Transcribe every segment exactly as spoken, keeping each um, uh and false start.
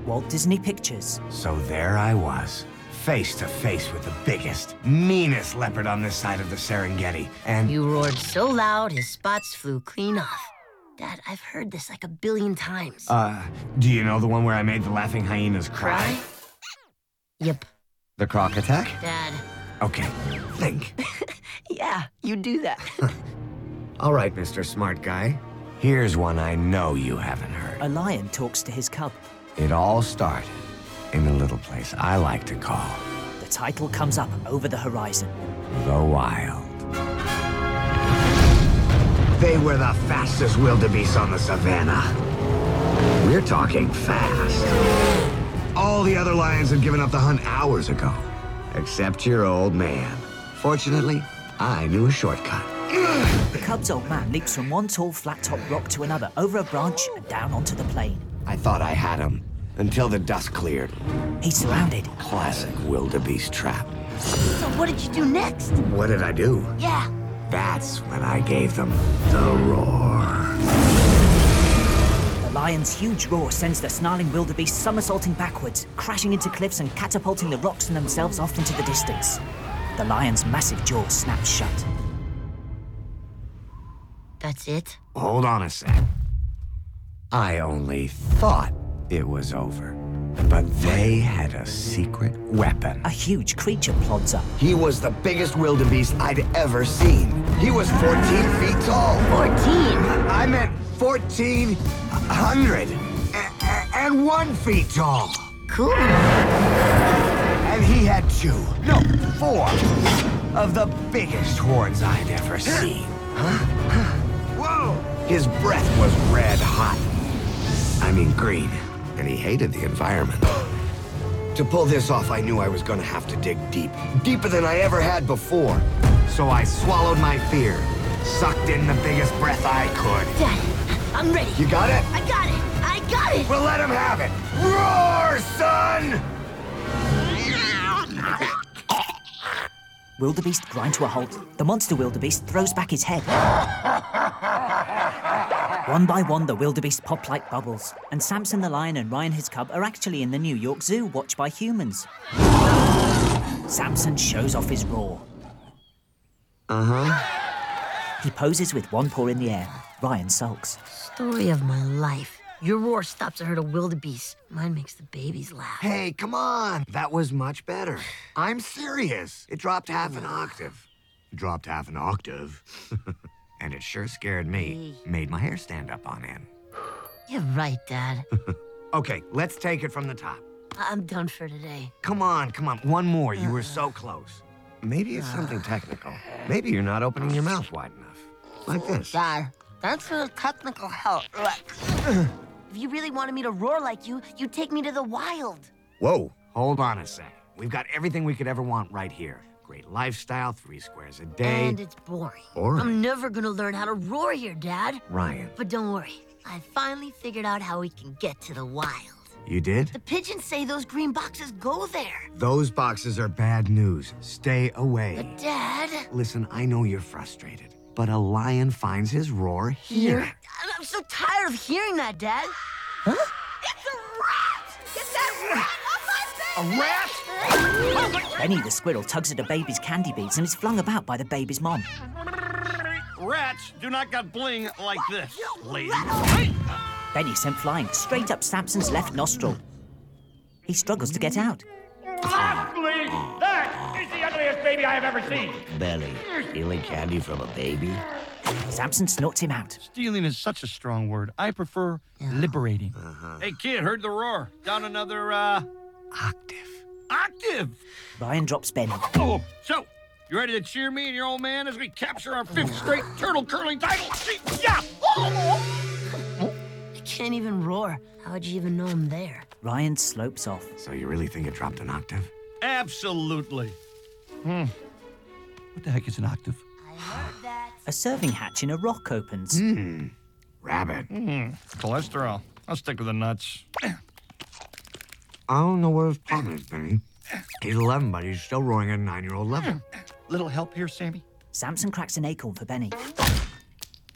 Walt Disney Pictures. So there I was, face to face with the biggest, meanest leopard on this side of the Serengeti, and... You roared so loud, his spots flew clean off. Dad, I've heard this like a billion times. Uh, do you know the one where I made the laughing hyenas cry? Cry? Yep. The croc attack? Dad. Okay, think. Yeah, you do that. All right, Mister Smart Guy. Here's one I know you haven't heard. A lion talks to his cub. It all started in a little place I like to call The title comes up over the horizon. the Wild. They were the fastest wildebeest on the savannah. We're talking fast. All the other lions had given up the hunt hours ago, except your old man. Fortunately, I knew a shortcut. The cub's old man leaps from one tall flat-top rock to another, over a branch and down onto the plain. I thought I had him, until the dust cleared. He's surrounded. Classic wildebeest trap. So what did you do next? What did I do? Yeah. That's when I gave them the roar. The lion's huge roar sends the snarling wildebeest somersaulting backwards, crashing into cliffs and catapulting the rocks and themselves off into the distance. The lion's massive jaw snaps shut. That's it? Hold on a sec. I only thought it was over. But they had a secret weapon. A huge creature plods up. He was the biggest wildebeest I'd ever seen. He was fourteen feet tall. Fourteen? I meant fourteen hundred and one feet tall. Cool. And he had two, no, four of the biggest horns I'd ever seen. Whoa! His breath was red hot. I mean green. And he hated the environment. To pull this off, I knew I was gonna have to dig deep. Deeper than I ever had before. So I swallowed my fear, sucked in the biggest breath I could. Dad, I'm ready. You got it? I got it. I got it. Well, let him have it. Roar, son! Wildebeest grind to a halt. The monster wildebeest throws back his head. One by one, the wildebeest pop like bubbles, and Samson the lion and Ryan his cub are actually in the New York Zoo, watched by humans. Samson shows off his roar. Uh-huh. He poses with one paw in the air. Ryan sulks. Story of my life. Your roar stops a herd of wildebeest. Mine makes the babies laugh. Hey, come on. That was much better. I'm serious. It dropped half an octave. Dropped half an octave. And it sure scared me. Made my hair stand up on end. You're right, Dad. Okay, let's take it from the top. I'm done for today. Come on, come on. One more. You were so close. Maybe it's something technical. Maybe you're not opening your mouth wide enough. Like this. Dad, thanks for the technical help. If you really wanted me to roar like you, you'd take me to the wild. Whoa. Hold on a sec. We've got everything we could ever want right here. Great lifestyle, three squares a day. And it's boring. Boring? I'm never gonna learn how to roar here, Dad. Ryan. But don't worry. I finally figured out how we can get to the wild. You did? The pigeons say those green boxes go there. Those boxes are bad news. Stay away. But Dad... Listen, I know you're frustrated, but a lion finds his roar here. I'm- I'm so tired of hearing that, Dad. Huh? It's a rat! Get that rat off my face! A rat? Benny the squirrel tugs at a baby's candy beads and is flung about by the baby's mom. Rats do not got bling like this, lady. Benny sent flying straight up Samson's left nostril. He struggles to get out. Lastly, that is the ugliest baby I have ever seen. Benny, stealing candy from a baby? Samson snorts him out. Stealing is such a strong word. I prefer liberating. Hey, kid, heard the roar. Down another, uh... Octave. octave! Ryan drops Benny. Oh, so, you ready to cheer me and your old man as we capture our fifth straight turtle curling title? Yeah! I can't even roar. How'd you even know I'm there? Ryan slopes off. So you really think it dropped an octave? Absolutely. Hmm. What the heck is an octave? I heard that. A serving hatch in a rock opens. Hmm. Rabbit. Hmm. Cholesterol. I'll stick with the nuts. I don't know where his problem is, Benny. He's eleven, but he's still roaring at a nine-year-old level. Little help here, Sammy? Samson cracks an acorn for Benny.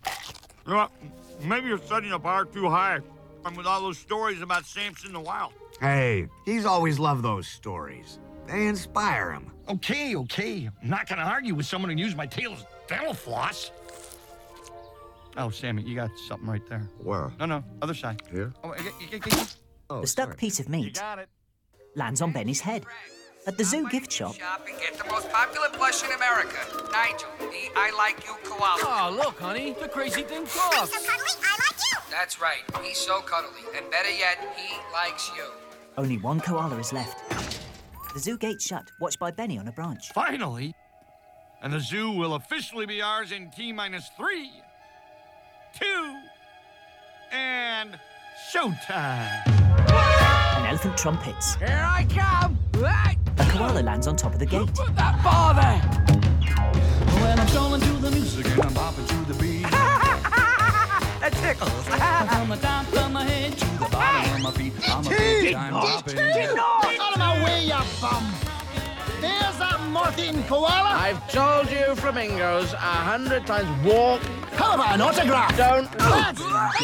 You know what? Maybe you're setting the bar too high. And with all those stories about Samson the Wild. Hey, he's always loved those stories. They inspire him. Okay, okay. I'm not gonna argue with someone who used my tail as dental floss. Oh, Sammy, you got something right there. Where? No, no, other side. Here? Oh, I- I- I- I- Oh, The stuck sorry. piece of meat got it. lands on Benny's head. At the zoo gift shop, Shop and get the most popular plush in America, Nigel, the I Like You koala. Oh, look, honey, the crazy thing talks. That's right, he's so cuddly, and better yet, he likes you. only one koala is left. The zoo gate's shut, watched by Benny on a branch. Finally. And the zoo will officially be ours in T minus three, two, and showtime. An elephant trumpets. Here I come. Right. A koala lands on top of the gate. Put that bar there. When I'm strolling to the music and I'm bopping to the beat. That tickles. From the top of my head to the bottom of my feet. I'm a big time bopping. Out of my way, you bum! There's that Martin koala! I've told you flamingos a hundred times. Walk. How about an autograph? Don't. That's...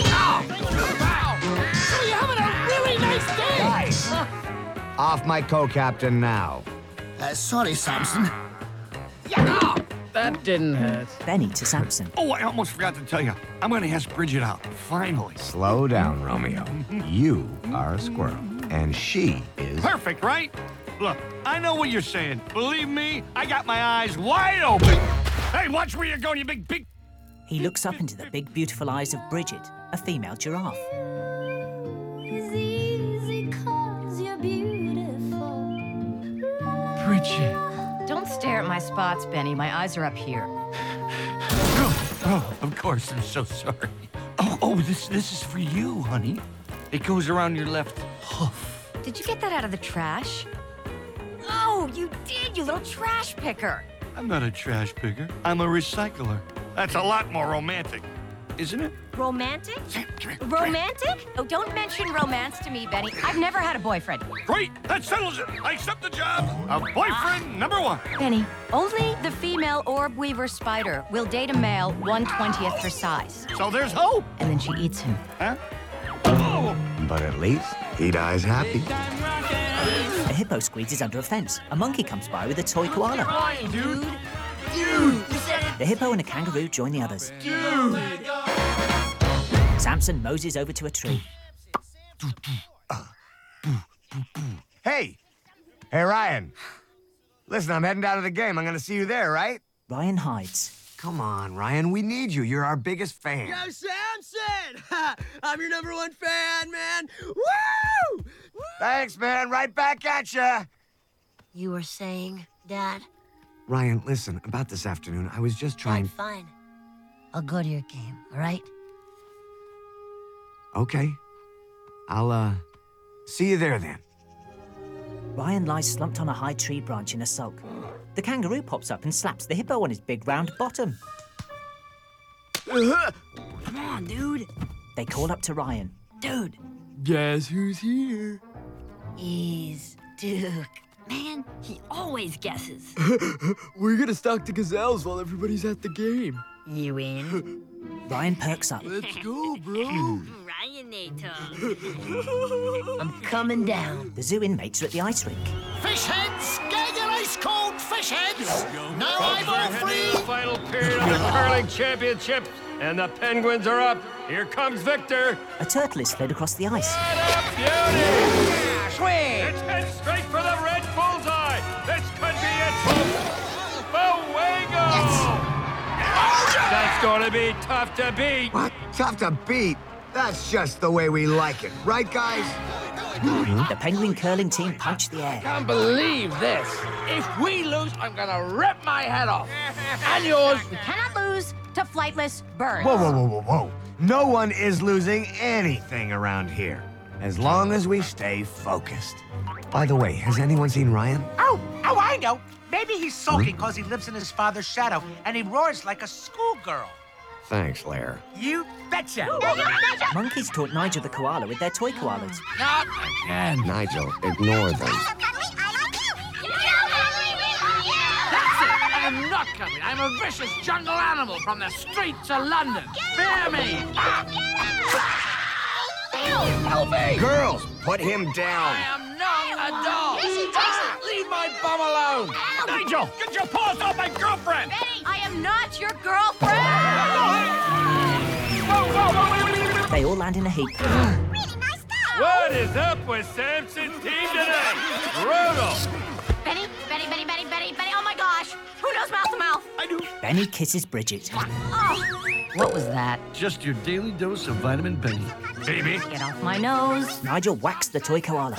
So you're having a really nice day! Guys, off my co-captain now. Uh, sorry, Samson. That didn't hurt. Benny to Samson. Oh, I almost forgot to tell you. I'm gonna ask Bridget out. Finally. Slow down, Romeo. You are a squirrel, and she is... Perfect, right? Look, I know what you're saying. Believe me, I got my eyes wide open. Hey, watch where you're going, you big pig. He looks up into the big, beautiful eyes of Bridget, a female giraffe. Bridget. Don't stare at my spots, Benny. My eyes are up here. Oh, oh, of course, I'm so sorry. Oh, oh, this this is for you, honey. It goes around your left hoof. Did you get that out of the trash? Oh, you did, you little trash picker. I'm not a trash picker. I'm a recycler. That's a lot more romantic, isn't it? Romantic? Romantic? Oh, don't mention romance to me, Benny. I've never had a boyfriend. Great, that settles it. I accept the job of boyfriend number one. Benny, only the female orb weaver spider will date a male one twentieth her size. So there's hope. And then she eats him. Huh? Oh. But at least he dies happy. A hippo squeezes under a fence. A monkey comes by with a toy koala. Dude. The hippo and a kangaroo join the others. Samson moses over to a tree. Hey! Hey, Ryan. Listen, I'm heading down to the game. I'm gonna see you there, right? Ryan hides. Come on, Ryan. We need you. You're our biggest fan. Yo, Samson! I'm your number one fan, man. Woo! Woo! Thanks, man. Right back at ya. You were saying, Dad? Ryan, listen, about this afternoon, I was just trying... Fine, fine. I'll go to your game, all right? Okay. I'll, uh, see you there then. Ryan lies slumped on a high tree branch in a sulk. The kangaroo pops up and slaps the hippo on his big round bottom. Come on, dude. They call up to Ryan. Dude. Guess who's here? He's Duke. Man, he always guesses. We're gonna stalk the gazelles while everybody's at the game. You in? Ryan perks up. Let's go, bro. Ryanator. I'm coming down. The zoo inmates are at the ice rink. Fish heads! Get your ice cold fish heads! Now I'm all free! Final period of the curling championship, and the Penguins are up. Here comes Victor. A turtle is slid across the ice. Beauty! Let's head straight for the red bullseye. This could be it, folks. Fuego! That's gonna be tough to beat. What? Tough to beat? That's just the way we like it. Right, guys? The penguin curling team punch the air. Can't believe this. If we lose, I'm gonna rip my head off. And yours. We cannot lose to flightless birds. Whoa, whoa, whoa, whoa, whoa. No one is losing anything around here, as long as we stay focused. By the way, has anyone seen Ryan? Oh, oh, I know. Maybe he's sulking because he lives in his father's shadow, and he roars like a schoolgirl. Thanks, Lair. You betcha. Monkeys taught Nigel the koala with their toy koalas. Not again. Nigel, ignore them. That's it. I'm not coming. I'm a vicious jungle animal from the streets of London. Fear me. Help me! Girls, put him down. I am not a doll! Leave my bum alone! Nigel, get your paws off my girlfriend! Benny, I am not your girlfriend! They all land in a heap. What is up with Samson's team today? Brutal! Benny, Benny, Benny, Benny, Benny, Benny, oh my gosh! Who knows mouth to mouth? I do. Benny kisses Bridget. Oh, what was that? Just your daily dose of vitamin B. Baby. Get off my nose. Nigel whacks the toy koala.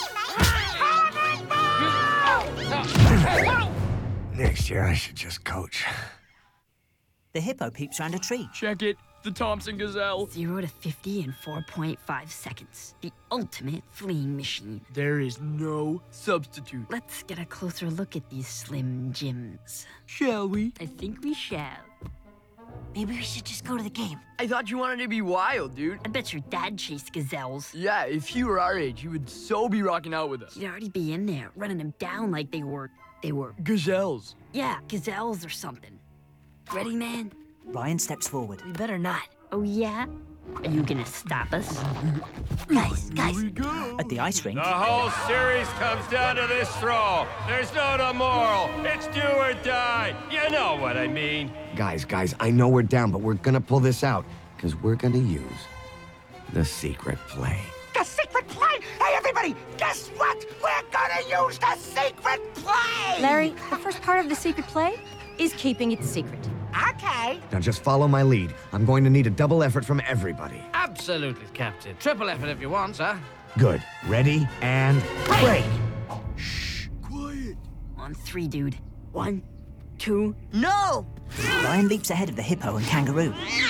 Next year, I should just coach. The hippo peeps round a tree. Check it. The Thompson Gazelle. Zero to fifty in four point five seconds. The ultimate fleeing machine. There is no substitute. Let's get a closer look at these Slim Jims. Shall we? I think we shall. Maybe we should just go to the game. I thought you wanted to be wild, dude. I bet your dad chased gazelles. Yeah, if he were our age, he would so be rocking out with us. He'd already be in there, running them down like they were... They were... Gazelles. Yeah, gazelles or something. Ready, man? Ryan steps forward. We better not. Oh, yeah? Are you gonna stop us? Guys, guys. At the ice rink, The whole series comes down to this throw. There's no tomorrow. It's do or die. You know what I mean. Guys, guys, I know we're down, but we're gonna pull this out. Because we're gonna use the secret play. The secret play! Hey, everybody! Guess what? We're gonna use the secret play! Larry, the first part of the secret play is keeping it secret. Okay. Now just follow my lead. I'm going to need a double effort from everybody. Absolutely, Captain. Triple effort if you want, sir. Good. Ready and break. Quiet. On three, dude. One, two... No! Ryan leaps ahead of the hippo and kangaroo.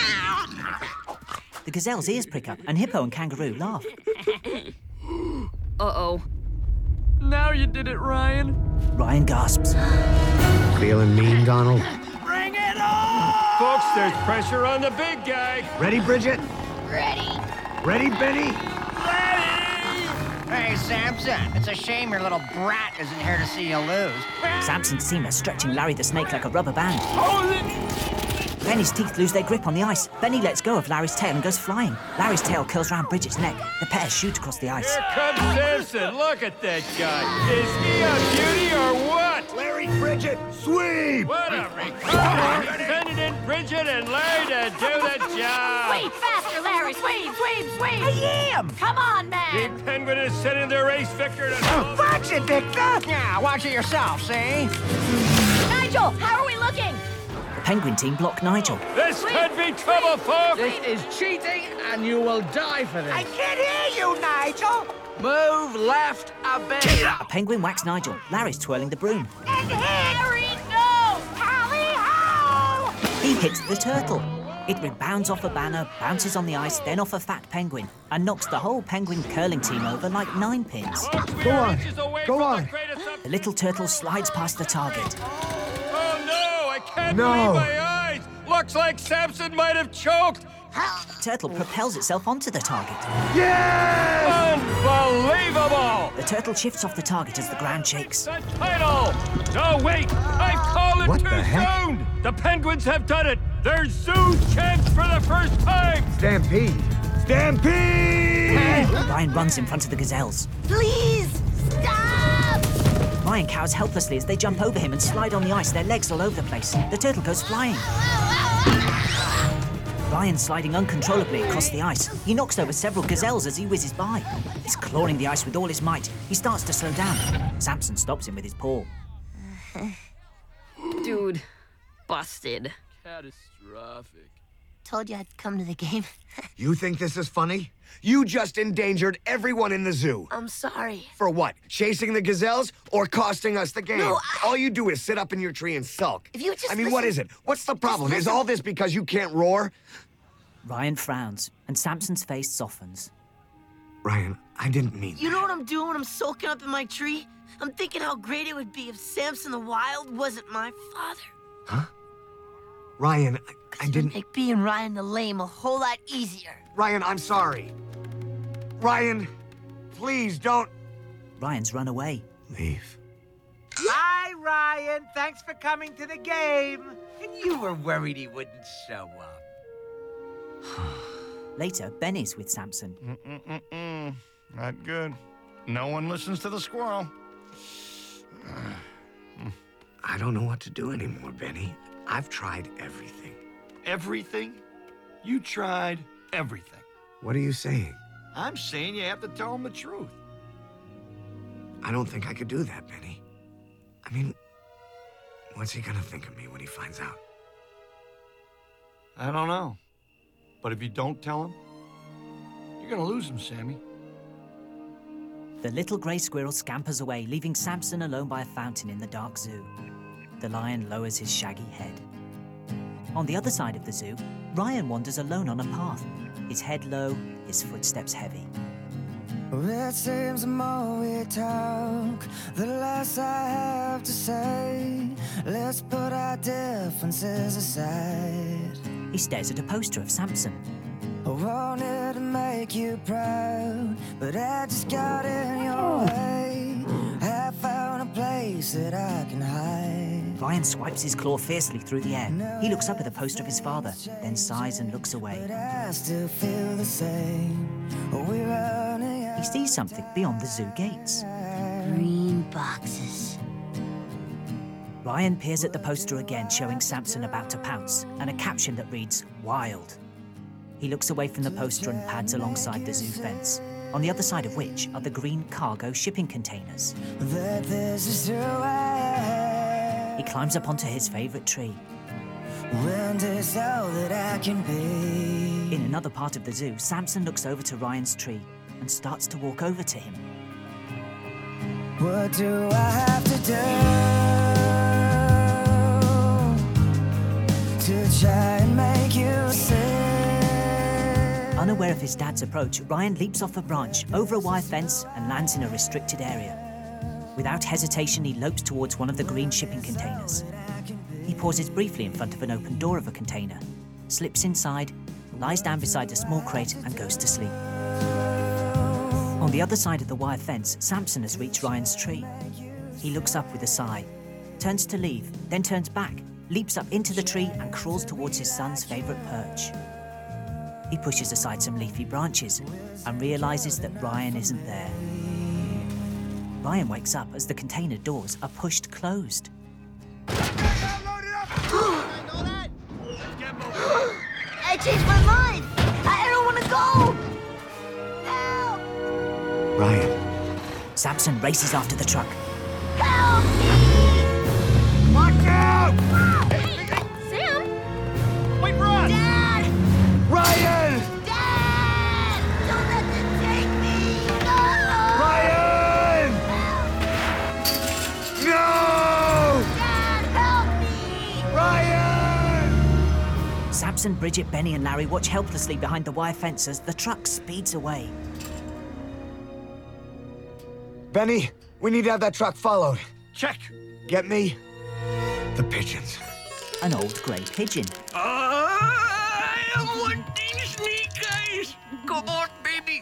The gazelle's ears prick up, and hippo and kangaroo laugh. Uh-oh. Now you did it, Ryan. Ryan gasps. Feeling mean, Donald? Bring it on! Folks, there's pressure on the big guy. Ready, Bridget? Ready? Ready, Benny? Hey, Samson. It's a shame your little brat isn't here to see you lose. Samson's team are stretching Larry the snake like a rubber band. Hold it! Benny's teeth lose their grip on the ice. Benny lets go of Larry's tail and goes flying. Larry's tail curls round Bridget's neck. The pair shoot across the ice. Here comes Samson. Look at that guy. Is he a beauty or what? Larry, Bridget, sweep! What a recovery. He's sending in Bridget and Larry to do the job. Sweep faster, Larry! Sweep, sweep, sweep! I am! Come on, The man! Penguin is sending the race Victor to... Watch it, Victor! Yeah, watch it yourself, see? Nigel, how are we looking? The penguin team block Nigel. This could be trouble, folks. This is cheating, and you will die for I this. can't hear you, Nigel! Move left a bit. A penguin whacks Nigel. Larry's twirling the broom. And hit! Larry, no! Tally-ho! He hits the turtle. It rebounds off a banner, bounces on the ice, then off a fat penguin, and knocks the whole penguin curling team over like nine pins. Folks, we Go are on. inches away Go from on. the greatest up- The little turtle slides past the target. Oh, no. I can't No. believe my eyes. Looks like Samson might have choked. Turtle propels itself onto the target. Yes! Unbelievable. The turtle shifts off the target as the ground shakes. The title! No, wait! I've called it What too the heck? soon! The Penguins have done it! They're zoo champs for the first time! Stampede! Stampede! Ryan runs in front of the gazelles. Please! Stop! Ryan cowers helplessly as they jump over him and slide on the ice, their legs all over the place. The turtle goes flying. Ryan sliding uncontrollably across the ice. He knocks over several gazelles as he whizzes by. He's clawing the ice with all his might. He starts to slow down. Samson stops him with his paw. Dude, busted. Catastrophic. Told you I'd come to the game. You think this is funny? You just endangered everyone in the zoo. I'm sorry. For what? Chasing the gazelles or costing us the game? No, I- All you do is sit up in your tree and sulk. If you just I mean, what listen- is it? What's the problem? Is listen. all this because you can't roar? Ryan frowns, and Samson's face softens. Ryan, I didn't mean You know what I'm doing when I'm soaking up in my tree? I'm thinking how great it would be if Samson the Wild wasn't my father. Ryan, I, I didn't... Make being Ryan the Lame a whole lot easier. Ryan, I'm sorry. Ryan, please don't... Ryan's run away. Leave. Hi, Ryan. Thanks for coming to the game. And you were worried he wouldn't show up. Later, Benny's with Samson. Mm-mm-mm-mm. Not good. No one listens to the squirrel. I don't know what to do anymore, Benny. I've tried everything. Everything? You tried everything. What are you saying? I'm saying you have to tell him the truth. I don't think I could do that, Benny. I mean, what's he gonna think of me when he finds out? I don't know. But if you don't tell him, you're gonna lose him, Sammy. The little grey squirrel scampers away, leaving Samson alone by a fountain in the dark zoo. The lion lowers his shaggy head. On the other side of the zoo, Ryan wanders alone on a path, his head low, his footsteps heavy. It seems the more we talk, the less I have to say. Let's put our differences aside. He stares at a poster of Samson. I wanted to make you proud, but I just got in your way. I found a place that I can hide. Ryan swipes his claw fiercely through the air. He looks up at the poster of his father, then sighs and looks away. But I still feel the same. We're running out. He sees something beyond the zoo gates. Green boxes. Ryan peers at the poster again, showing Samson about to pounce, and a caption that reads, "Wild." He looks away from the poster and pads alongside the zoo fence, on the other side of which are the green cargo shipping containers. That this is who I He climbs up onto his favorite tree. When it's all that I can be. In another part of the zoo, Samson looks over to Ryan's tree and starts to walk over to him. What do I have to do to try and make you see? Unaware of his dad's approach, Ryan leaps off a branch, over a wire fence, and lands in a restricted area. Without hesitation, he lopes towards one of the green shipping containers. He pauses briefly in front of an open door of a container, slips inside, lies down beside a small crate, and goes to sleep. On the other side of the wire fence, Samson has reached Ryan's tree. He looks up with a sigh, turns to leave, then turns back, leaps up into the tree, and crawls towards his son's favorite perch. He pushes aside some leafy branches and realizes that Ryan isn't there. Ryan wakes up as the container doors are pushed closed. I changed my mind. I don't want to go. Help! Ryan. Samson races after the truck. Help me! Watch out! Sam! Wait for us! Dad! Ryan! Dad! Don't let them take me! No! Ryan! No! Dad, help me! Ryan! Samson, Bridget, Benny, and Larry watch helplessly behind the wire fence as the truck speeds away. Benny, we need to have that truck followed. Check. Get me the pigeons. An old grey pigeon. I want these sneak eyes. Come on, baby.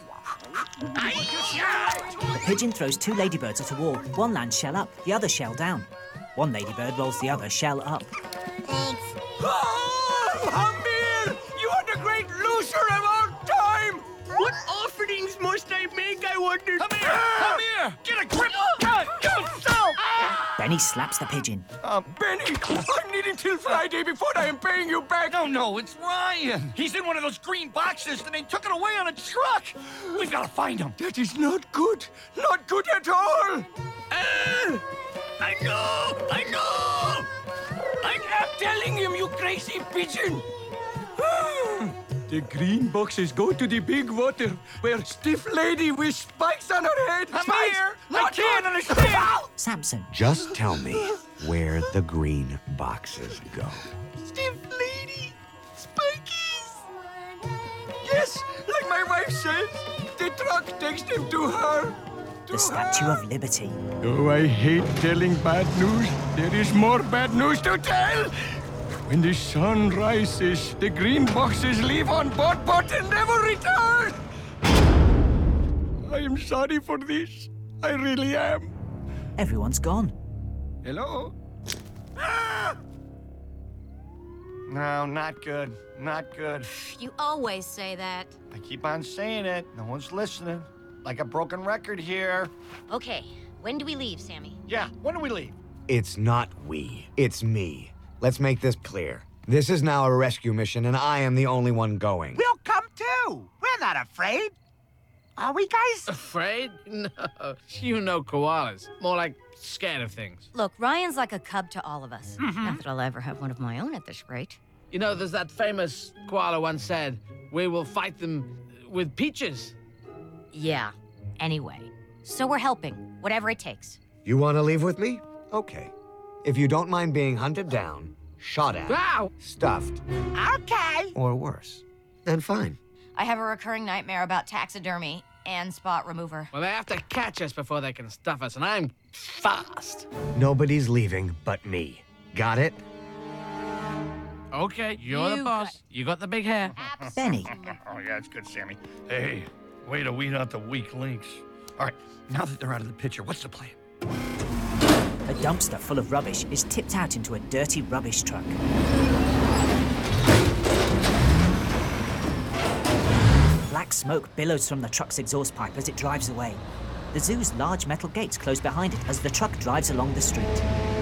The pigeon throws two ladybirds at a wall. One lands shell up, the other shell down. One ladybird rolls the other shell up. Thanks. Oh, Hamir! You are the great loser of our time! What offerings must I make, I wonder? Come here! Come here! Get a grip! God, go, so! Benny slaps the pigeon. Uh, Benny, I need until Friday before I am paying you back. No, no, it's Ryan. He's in one of those green boxes, and they took it away on a truck. We've got to find him. That is not good. Not good at all. Uh, I know. I know. I am telling him, you crazy pigeon. The green boxes go to the big water where stiff lady with spikes on her head. I'm Spikes. here. I Not can't good. understand. Samson. Just tell me where the green boxes go. Stiff lady. Spikies. Yes, like my wife says, the truck takes them to her. The Statue of Liberty. Oh, I hate telling bad news. There is more bad news to tell. When the sun rises, the green boxes leave on board boat and never return. I am sorry for this. I really am. Everyone's gone. Hello? No, not good. Not good. You always say that. I keep on saying it. No one's listening. Like a broken record here. Okay, when do we leave, Sammy? Yeah, when do we leave? It's not we. It's me. Let's make this clear. This is now a rescue mission, and I am the only one going. We'll come too. We're not afraid. Are we, guys? Afraid? No. You know koalas. More like scared of things. Look, Ryan's like a cub to all of us. Mhm. Not that I'll ever have one of my own at this rate. You know, there's that famous koala once said, we will fight them with peaches. Yeah, anyway. So we're helping, whatever it takes. You want to leave with me? Okay. If you don't mind being hunted down, shot at, Wow. stuffed, Okay. or worse, then fine. I have a recurring nightmare about taxidermy and spot remover. Well, they have to catch us before they can stuff us, and I'm fast. Nobody's leaving but me. Got it? Okay, you're You the boss. You got the big hair. Benny. Oh, yeah, it's good, Sammy. Hey, way to weed out the weak links. All right, now that they're out of the picture, what's the plan? A dumpster full of rubbish is tipped out into a dirty rubbish truck. Black smoke billows from the truck's exhaust pipe as it drives away. The zoo's large metal gates close behind it as the truck drives along the street.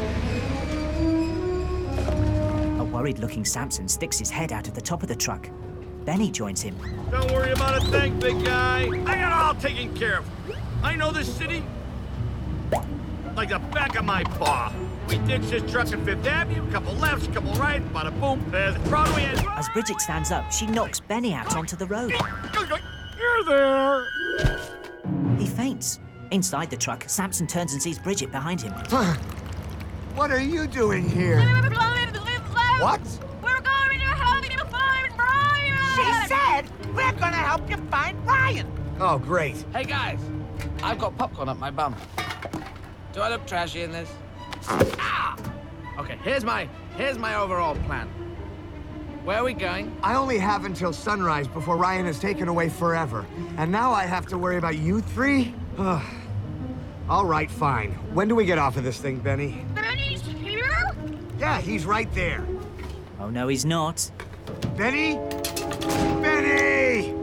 A worried-looking Samson sticks his head out of the top of the truck. Benny joins him. Don't worry about a thing, big guy. I got it all taken care of. I know this city like the back of my paw. We ditched this truck in Fifth Avenue, a couple lefts, a couple right, bada boom, there's Broadway and... As Bridget stands up, she knocks Benny out onto the road. You're there! He faints. Inside the truck, Samson turns and sees Bridget behind him. What are you doing here? What? We're going to help you find Brian! She said we're gonna help you find Ryan. Oh, great. Hey, guys. I've got popcorn up my bum. Do I look trashy in this? Ah! Okay, here's my, here's my overall plan. Where are we going? I only have until sunrise before Ryan is taken away forever. And now I have to worry about you three? Ugh. All right, fine. When do we get off of this thing, Benny? Benny's here? Yeah, he's right there. Oh, no, he's not. Benny? Benny!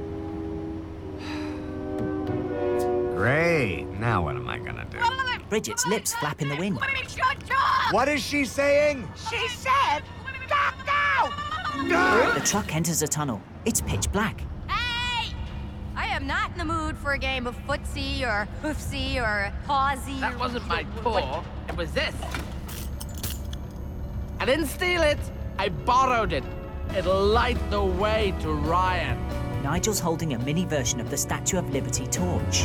Great. Now what am I gonna do? Bridget's lips flap in the wind. What is she saying? She said, duck out! The truck enters a tunnel. It's pitch black. Hey! I am not in the mood for a game of footsie or hoofsie or pawsy. That wasn't my paw. It was this. I didn't steal it. I borrowed it. It'll light the way to Ryan. Nigel's holding a mini version of the Statue of Liberty torch.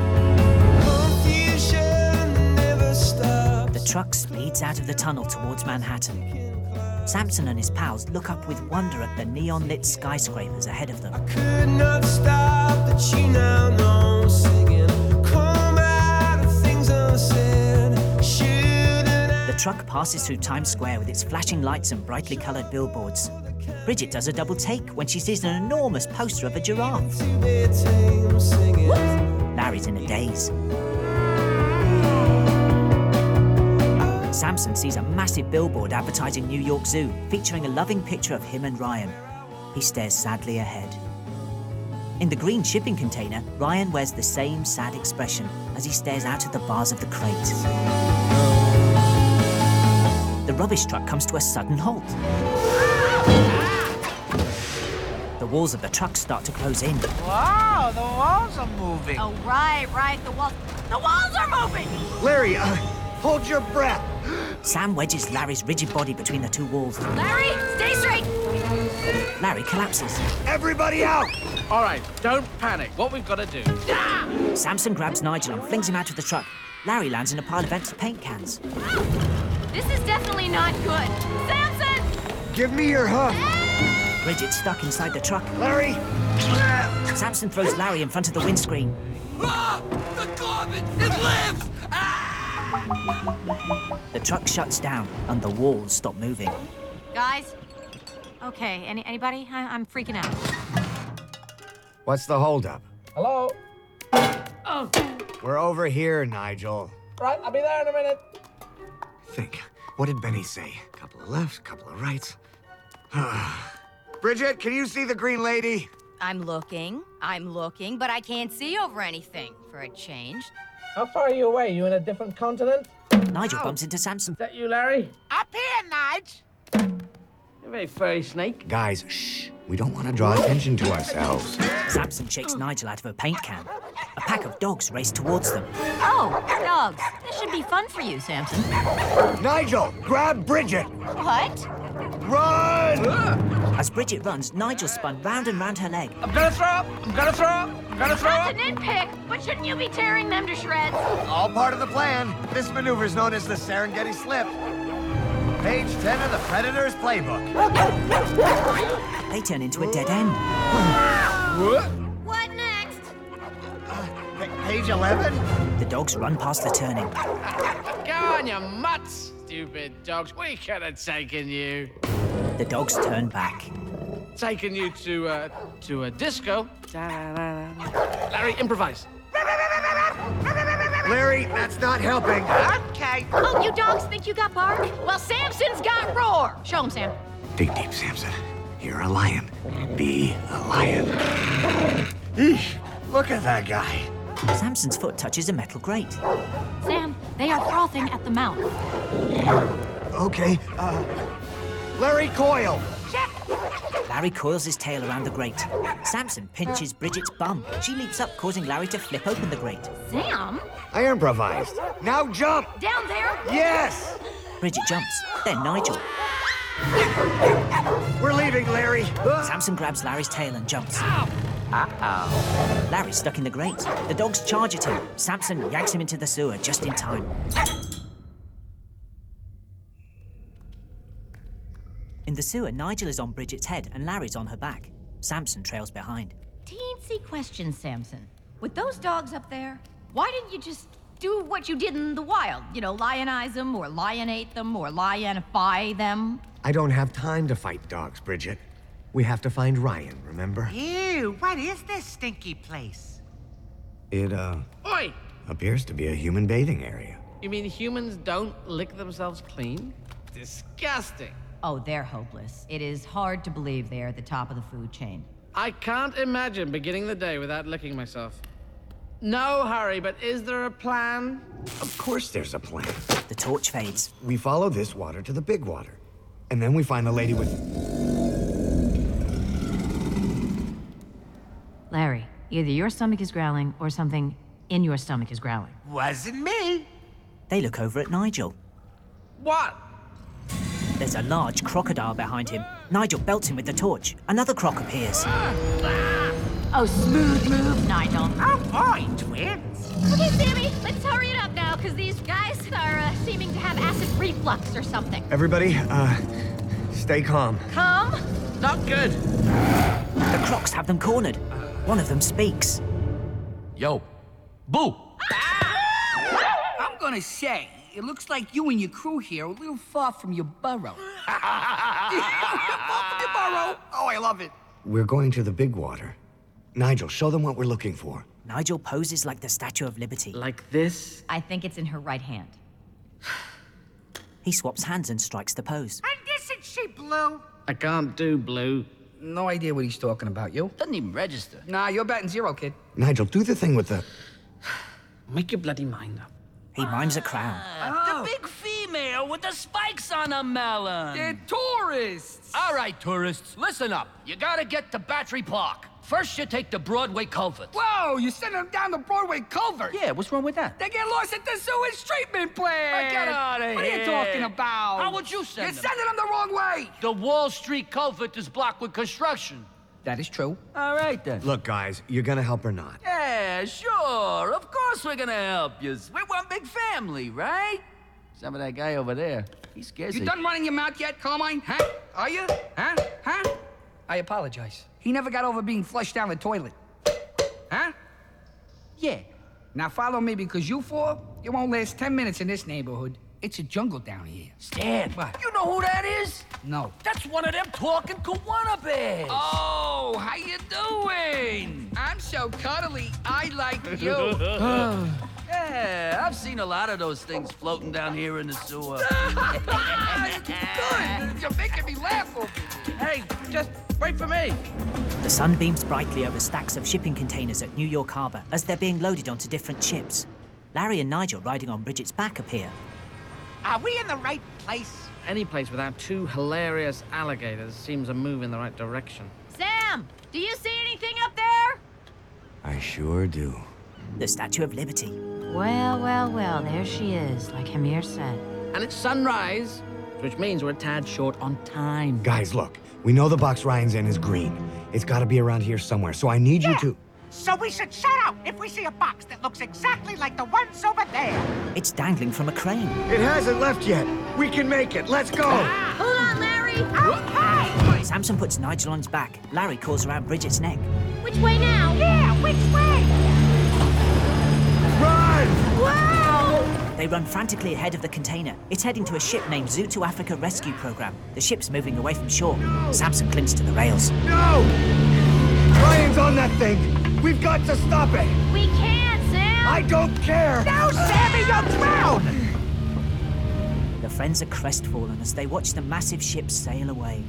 The truck speeds out of the tunnel towards Manhattan. Samson and his pals look up with wonder at the neon-lit skyscrapers ahead of them. Could not stop the tune now, no singing. Come out of things unsaid. Shouldn't The truck passes through Times Square with its flashing lights and brightly colored billboards. Bridget does a double take when she sees an enormous poster of a giraffe. Larry's in a daze. Samson sees a massive billboard advertising New York Zoo, featuring a loving picture of him and Ryan. He stares sadly ahead. In the green shipping container, Ryan wears the same sad expression as he stares out of the bars of the crate. The rubbish truck comes to a sudden halt. The walls of the truck start to close in. Wow, the walls are moving. Oh, right, right, the walls. The walls are moving! Larry, uh, hold your breath. Sam wedges Larry's rigid body between the two walls. Larry, stay straight! Larry collapses. Everybody out! All right, don't panic. What we've got to do. Ah! Samson grabs Nigel and flings him out of the truck. Larry lands in a pile of empty paint cans. This is definitely not good. Samson! Give me your hug. Bridget's stuck inside the truck. Larry! Samson throws Larry in front of the windscreen. Ah! The garbage! It lives! Ah! The truck shuts down and the walls stop moving. Guys? Okay, any, anybody? I, I'm freaking out. What's the holdup? Hello? Oh, We're over here, Nigel. right, I'll be there in a minute. Think. What did Benny say? Couple of lefts, couple of rights. Bridget, can you see the green lady? I'm looking, I'm looking, but I can't see over anything, for a change. How far are you away? You in a different continent? Nigel bumps into Samson. Is that you, Larry? Up here, Nige. You're a very furry snake. Guys, shh. We don't want to draw attention to ourselves. Samson shakes Nigel out of a paint can. A pack of dogs race towards them. Oh, dogs. This should be fun for you, Samson. Nigel, grab Bridget. What? Run! As Bridget runs, Nigel spun round and round her leg. I'm gonna throw up! I'm gonna throw up! I'm gonna throw up! That's a nitpick, but shouldn't you be tearing them to shreds? All part of the plan. This maneuver is known as the Serengeti Slip. Page ten of the Predator's playbook. They turn into a dead end. What next? Uh, page eleven? The dogs run past the turning. Go on, you mutts, stupid dogs. We could have taken you. The dogs turn back. Taken you to, uh, to a disco. Larry, improvise. Larry, that's not helping. Okay. Oh, you dogs think you got bark? Well, Samson's got roar. Show him, Sam. Dig deep, Samson. You're a lion. Be a lion. Eesh, look at that guy. Samson's foot touches a metal grate. Sam, they are frothing at the mouth. Okay, uh... Larry Coyle! Larry coils his tail around the grate. Samson pinches Bridget's bum. She leaps up, causing Larry to flip open the grate. Sam? I improvised. Now jump! Down there? Yes! Bridget jumps. Then Nigel. We're leaving, Larry. Samson grabs Larry's tail and jumps. Uh-oh. Larry's stuck in the grate. The dogs charge at him. Samson yanks him into the sewer just in time. In the sewer, Nigel is on Bridget's head and Larry's on her back. Samson trails behind. Teensy question, Samson. With those dogs up there, why didn't you just do what you did in the wild? You know, lionize them, or lionate them, or lionify them? I don't have time to fight dogs, Bridget. We have to find Ryan, remember? Ew, what is this stinky place? It, uh... Oi! appears to be a human bathing area. You mean humans don't lick themselves clean? Disgusting. Oh, they're hopeless. It is hard to believe they're at the top of the food chain. I can't imagine beginning the day without licking myself. No hurry, but is there a plan? Of course there's a plan. The torch fades. We follow this water to the big water. And then we find a lady with... Larry, either your stomach is growling or something in your stomach is growling. Wasn't me. They look over at Nigel. What? There's a large crocodile behind him. Nigel belts him with the torch. Another croc appears. Oh, smooth move, Nigel. Oh boy, twins. Okay, Sammy, let's hurry it up now, because these guys are uh, seeming to have acid reflux or something. Everybody, uh, stay calm. Calm? Not good. The crocs have them cornered. One of them speaks. Yo, Boo! I'm gonna say, it looks like you and your crew here are a little far from your burrow. Far from your burrow? Oh, I love it. We're going to the big water. Nigel, show them what we're looking for. Nigel poses like the Statue of Liberty. Like this? I think it's in her right hand. He swaps hands and strikes the pose. And isn't she blue? I can't do blue. No idea what he's talking about, you? Doesn't even register. Nah, you're batting zero, kid. Nigel, do the thing with the... Make your bloody mind up. He mimes a crown. The big female with the spikes on her melon. They're tourists. All right, tourists, listen up. You gotta get to Battery Park. First, you take the Broadway culvert. Whoa, you're sending them down the Broadway culvert? Yeah, what's wrong with that? They get lost at the sewage treatment plant. Get out of What here. are you talking about? How would you send You're them? sending them the wrong way. The Wall Street culvert is blocked with construction. That is true. All right, then. Look, guys, you're gonna help or not? Yeah, sure. Of course we're gonna help you. We're one big family, right? Some of that guy over there, he scares You me. done running your mouth yet, Carmine? Huh? Are you? Huh? Huh? I apologize. He never got over being flushed down the toilet. Huh? Yeah. Now follow me, because you four, you won't last ten minutes in this neighborhood. It's a jungle down here. Stan, What? you know who that is? No. That's one of them talking koala bears. Oh, how you doing? I'm so cuddly, I like you. Yeah, I've seen a lot of those things floating down here in the sewer. Good. You're making me laugh over here. Hey, just wait for me. The sun beams brightly over stacks of shipping containers at New York Harbor as they're being loaded onto different ships. Larry and Nigel riding on Bridget's back appear. Are we in the right place? Any place without two hilarious alligators seems a move in the right direction. Sam, do you see anything up there? I sure do. The Statue of Liberty. Well, well, well, there she is, like Hamir said. And it's sunrise, which means we're a tad short on time. Guys, look. We know the box Ryan's in is green. It's gotta be around here somewhere, so I need Yeah. you to... So we should shout out if we see a box that looks exactly like the ones over there. It's dangling from a crane. It hasn't left yet. We can make it. Let's go! Hold on, Larry! Okay! Samson puts Nigel on his back. Larry calls around Bridget's neck. Which way now? Yeah, which way? Run! Wow! They run frantically ahead of the container. It's heading to a ship named Zoo to Africa Rescue Program. The ship's moving away from shore. Samson clings to the rails. No! Ryan's on that thing! We've got to stop it! We can, Sam! I don't care! No, Sammy, you'll drown! The friends are crestfallen as they watch the massive ship sail away.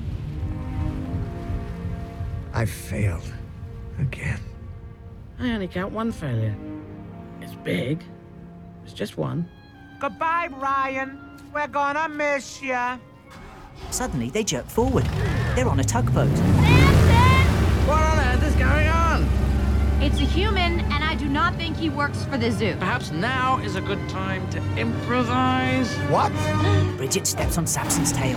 I failed. Again. I only count one failure. It's big. It's just one. Goodbye, Ryan. We're gonna miss ya. Suddenly, they jerk forward. They're on a tugboat. What on earth is going on? It's a human, and I do not think he works for the zoo. Perhaps now is a good time to improvise. What? Bridget steps on Samson's tail.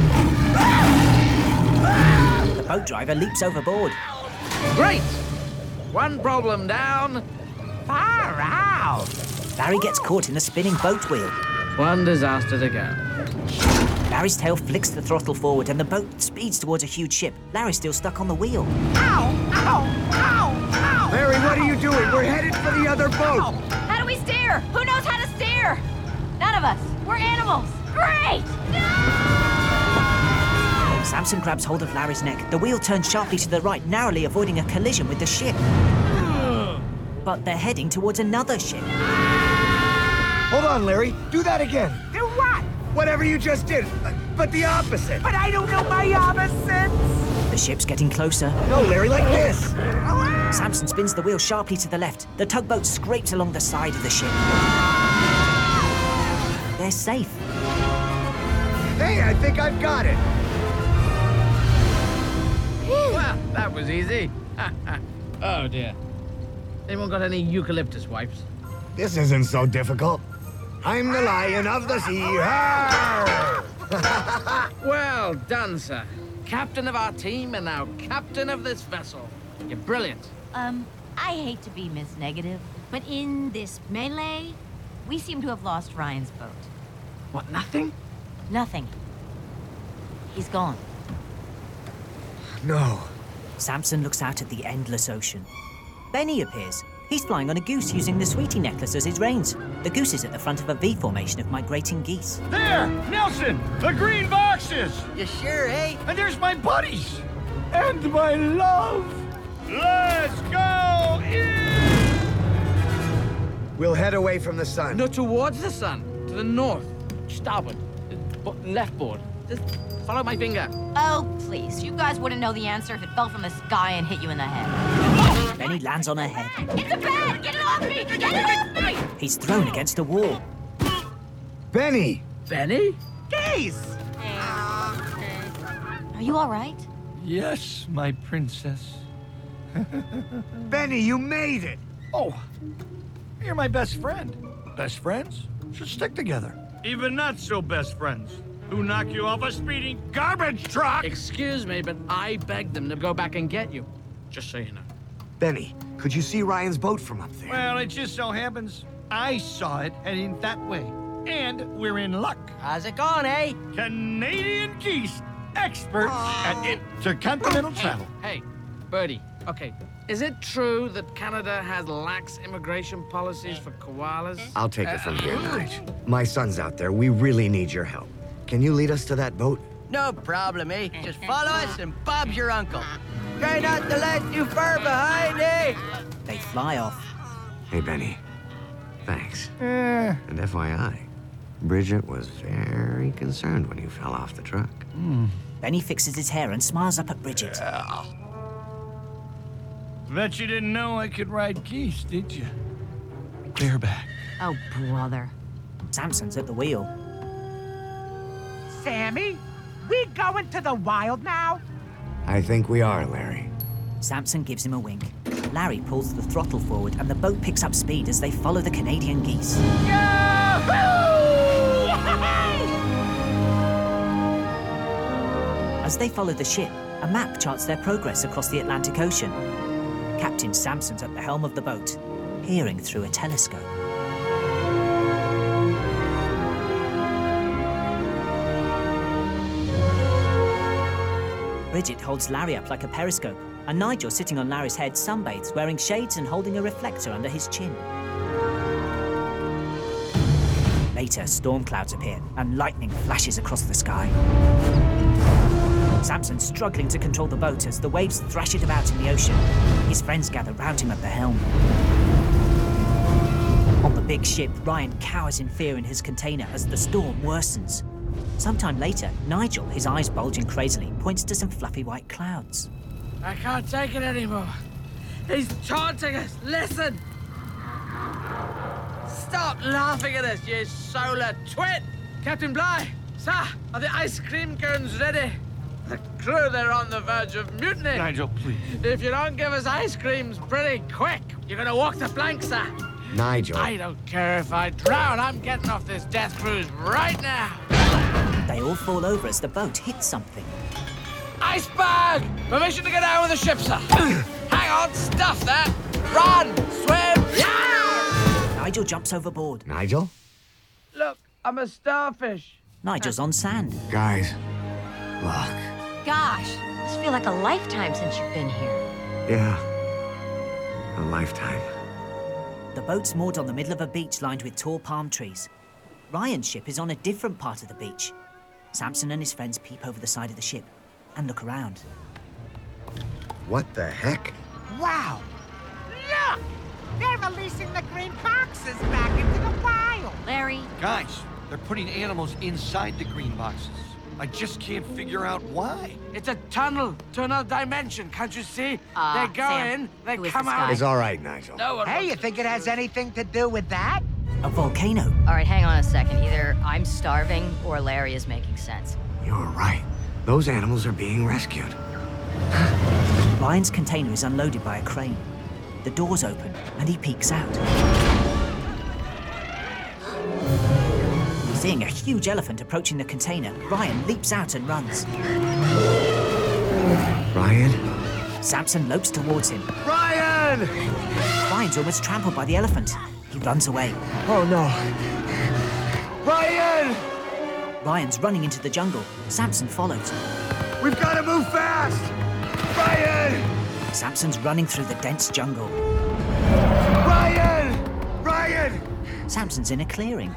The boat driver leaps overboard. Great! One problem down. Far out. Larry gets caught in the spinning boat wheel. One disaster to go. Larry's tail flicks the throttle forward and the boat speeds towards a huge ship. Larry's still stuck on the wheel. Ow! Ow! Ow! Ow! Larry, what are you doing? We're headed for the other boat! How do we steer? Who knows how to steer? None of us. We're animals. Great! Samson grabs hold of Larry's neck. The wheel turns sharply to the right, narrowly avoiding a collision with the ship. But they're heading towards another ship. Hold on, Larry. Do that again. Do what? Whatever you just did, but the opposite. But I don't know my opposites. The ship's getting closer. No, Larry, like this. Samson spins the wheel sharply to the left. The tugboat scrapes along the side of the ship. They're safe. Hey, I think I've got it. Well, that was easy. Oh, dear. Anyone got any eucalyptus wipes? This isn't so difficult. I'm the lion of the sea. Well done, sir. Captain of our team and now captain of this vessel. You're brilliant. Um, I hate to be Miss Negative, but in this melee, we seem to have lost Ryan's boat. What, nothing? Nothing. He's gone. No. Samson looks out at the endless ocean. Benny appears. He's flying on a goose using the sweetie necklace as his reins. The goose is at the front of a V formation of migrating geese. There! Nelson! The green boxes! You sure, eh? And there's my buddies! And my love! Let's go in! We'll head away from the sun. No, towards the sun. To the north. Starboard. Uh, Left board. Just follow my finger. Oh, please. You guys wouldn't know the answer if it fell from the sky and hit you in the head. Benny lands on her head. It's a bat! Get it off me! Get it off me! He's thrown against a wall. Benny! Benny? Geese! Are you all right? Yes, my princess. Benny, you made it! Oh, you're my best friend. Best friends should stick together. Even not so best friends. Who knock you off a speeding garbage truck? Excuse me, but I begged them to go back and get you. Just so you know. Benny, could you see Ryan's boat from up there? Well, it just so happens I saw it heading that way. And we're in luck. How's it going, eh? Canadian geese, experts at intercontinental travel. Hey, Birdie, okay. Is it true that Canada has lax immigration policies for koalas? I'll take it from here, Nige. My son's out there. We really need your help. Can you lead us to that boat? No problem, eh? Just follow us and Bob's your uncle. Try not to lag too far behind, eh? They fly off. Hey, Benny. Thanks. And F Y I, Bridget was very concerned when you fell off the truck. Mm. Benny fixes his hair and smiles up at Bridget. Yeah. Bet you didn't know I could ride geese, did you? Bareback. Oh, brother. Samson's at the wheel. Sammy, we going to the wild now? I think we are, Larry. Samson gives him a wink. Larry pulls the throttle forward and the boat picks up speed as they follow the Canadian geese. As they follow the ship, a map charts their progress across the Atlantic Ocean. Captain Samson's at the helm of the boat, peering through a telescope. Bridget holds Larry up like a periscope, and Nigel, sitting on Larry's head, sunbathes, wearing shades and holding a reflector under his chin. Later, storm clouds appear, and lightning flashes across the sky. Samson's struggling to control the boat as the waves thrash it about in the ocean. His friends gather round him at the helm. On the big ship, Ryan cowers in fear in his container as the storm worsens. Sometime later, Nigel, his eyes bulging crazily, points to some fluffy white clouds. I can't take it anymore. He's taunting us. Listen. Stop laughing at us, you solar twit. Captain Bligh, sir, are the ice cream cones ready? The crew, they're on the verge of mutiny. Nigel, please. If you don't give us ice creams pretty quick, you're gonna walk the plank, sir. Nigel. I don't care if I drown. I'm getting off this death cruise right now. They all fall over as the boat hits something. Iceberg! Permission to get out with the ship, sir. Hang on, stuff that. Run, swim. Yeah! Nigel jumps overboard. Nigel? Look, I'm a starfish. Nigel's on sand. Guys, look. Gosh, this feels like a lifetime since you've been here. Yeah, a lifetime. The boat's moored on the middle of a beach lined with tall palm trees. Ryan's ship is on a different part of the beach. Samson and his friends peep over the side of the ship and look around. What the heck? Wow! Look! They're releasing the green boxes back into the wild! Larry? Guys, they're putting animals inside the green boxes. I just can't figure out why. It's a tunnel to another dimension, can't you see? Uh, they go Sam, in, they who is come this out. guy? It's all right, Nigel. No one Hey, you wants think to it has see. anything to do with that? A volcano. All right, hang on a second. Either I'm starving or Larry is making sense. You're right. Those animals are being rescued. Ryan's container is unloaded by a crane. The doors open and he peeks out. Seeing a huge elephant approaching the container, Ryan leaps out and runs. Ryan? Samson lopes towards him. Ryan! Ryan's almost trampled by the elephant. He runs away. Oh no. Ryan! Ryan's running into the jungle. Samson follows. We've got to move fast! Ryan! Samson's running through the dense jungle. Ryan! Ryan! Samson's in a clearing.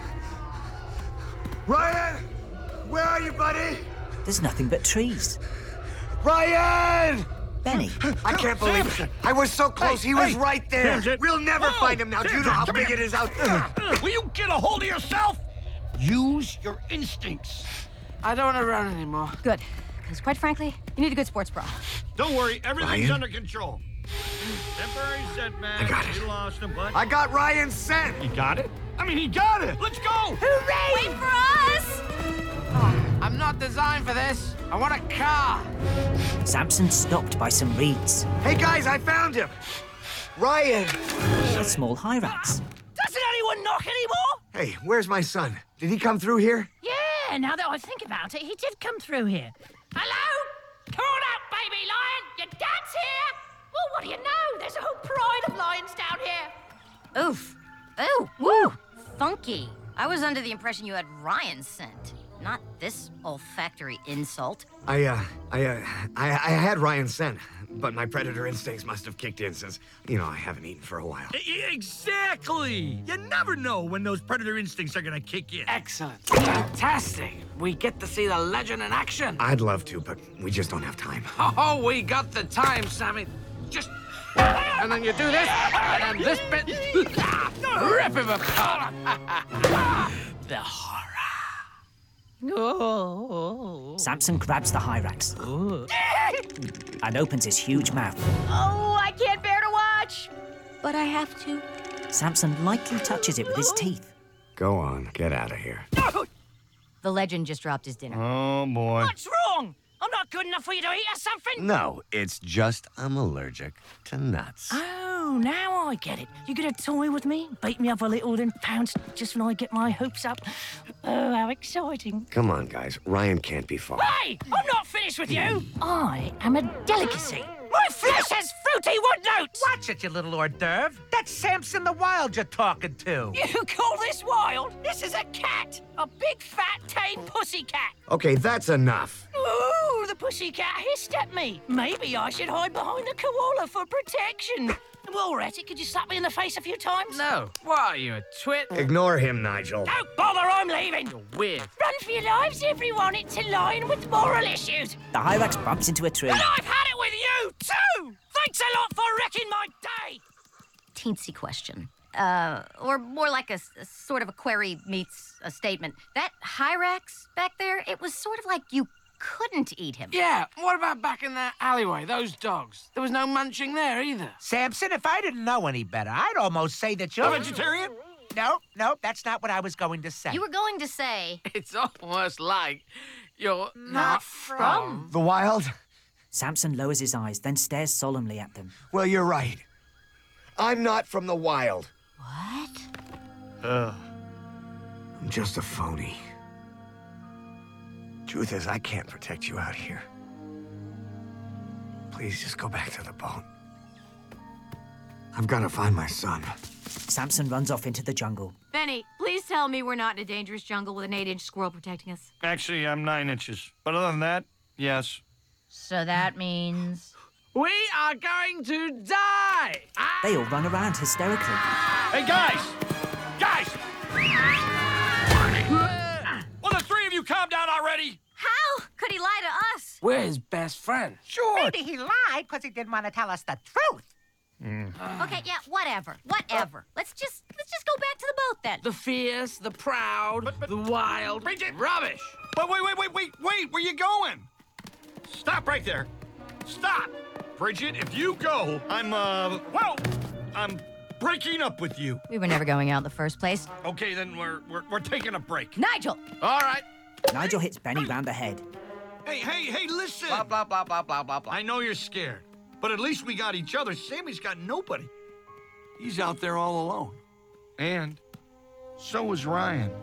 Ryan! Where are you, buddy? There's nothing but trees. Ryan! Benny. I can't believe it. I was so close. Hey, he was hey, right there. Samson. We'll never Whoa, find him now. Do you know Samson, how come big here. it is out there? Will you get a hold of yourself? Use your instincts. I don't want to run anymore. Good, because quite frankly, you need a good sports bra. Don't worry, everything's Ryan? under control. Temporary setback. I got it. We lost him, but I got Ryan's scent. he got it. I mean, he got it. Let's go. Wait for us! I'm not designed for this. I want a car. Samson's stopped by some reeds. Hey guys, I found him. Ryan. A small hyrax. Doesn't anyone knock anymore? Hey, where's my son? Did he come through here? Yeah, now that I think about it, he did come through here. Hello? Come on up, baby lion. Your dad's here. Well, what do you know? There's a whole pride of lions down here. Oof. Ooh, woo. Funky. I was under the impression you had Ryan's scent. Not this olfactory insult. I, uh, I, uh, I, I had Ryan's scent, but my predator instincts must have kicked in since, you know, I haven't eaten for a while. E- Exactly. You never know when those predator instincts are gonna kick in. Excellent. Fantastic. We get to see the legend in action. I'd love to, but we just don't have time. Oh, we got the time, Sammy. Just... And then you do this, and then this bit... Rip rip him apart. The horror. Oh. Samson grabs the Hyrax and opens his huge mouth. Oh, I can't bear to watch. But I have to. Samson lightly touches it with his teeth. Go on, get out of here. The legend just dropped his dinner. Oh, boy. What's wrong? I'm not good enough for you to eat or something? No, it's just I'm allergic to nuts. Oh, now I get it. You gonna toy with me? Beat me up a little, then pounce just when I get my hopes up? Oh, how exciting. Come on, guys. Ryan can't be far. Hey! I'm not finished with you! I am a delicacy. My flesh has fruity wood notes! Watch it, you little hors d'oeuvre. That's Samson the Wild you're talking to. You call this wild? This is a cat! A big, fat, tame pussy cat. Okay, that's enough. Ooh, the pussy cat hissed at me. Maybe I should hide behind the koala for protection. Well, Ratty, could you slap me in the face a few times? No. What are you, a twit? Ignore him, Nigel. Don't bother, I'm leaving. You're weird. Run for your lives, everyone. It's a lion with moral issues. The Hyrax bumps into a tree. And I've had it with you, too! Thanks a lot for wrecking my day! Teensy question. Uh, or more like a, a sort of a query meets a statement. That Hyrax back there, it was sort of like you couldn't eat him. Yeah, what about back in that alleyway, those dogs? There was no munching there either. Samson, if I didn't know any better, I'd almost say that you're... A vegetarian? No, no, that's not what I was going to say. You were going to say... It's almost like you're not, not from... The Wild? Samson lowers his eyes, then stares solemnly at them. Well, you're right. I'm not from the Wild. What? Ugh. I'm just a phony. Truth is, I can't protect you out here. Please just go back to the boat. I've got to find my son. Samson runs off into the jungle. Benny, please tell me we're not in a dangerous jungle with an eight-inch squirrel protecting us. Actually, I'm nine inches. But other than that, yes. So that means... We are going to die! They all run around hysterically. Hey, guys! Guys! Will the three of you calm down already? How could he lie to us? We're his best friend. Sure. Maybe he lied because he didn't want to tell us the truth. Mm. Okay, yeah, whatever, whatever. Let's just let's just go back to the boat then. The fierce, the proud, but, but, the wild. Bridget! Rubbish! But wait, wait, wait, wait, wait! Where you going? Stop right there. Stop! Bridget, if you go, I'm, uh, well, I'm breaking up with you. We were never going out in the first place. Okay, then we're, we're, we're taking a break. Nigel! All right. Nigel hits Benny round the head. Hey, hey, hey, listen! Blah, blah, blah, blah, blah, blah, blah. I know you're scared, but at least we got each other. Sammy's got nobody. He's out there all alone. And so is Ryan.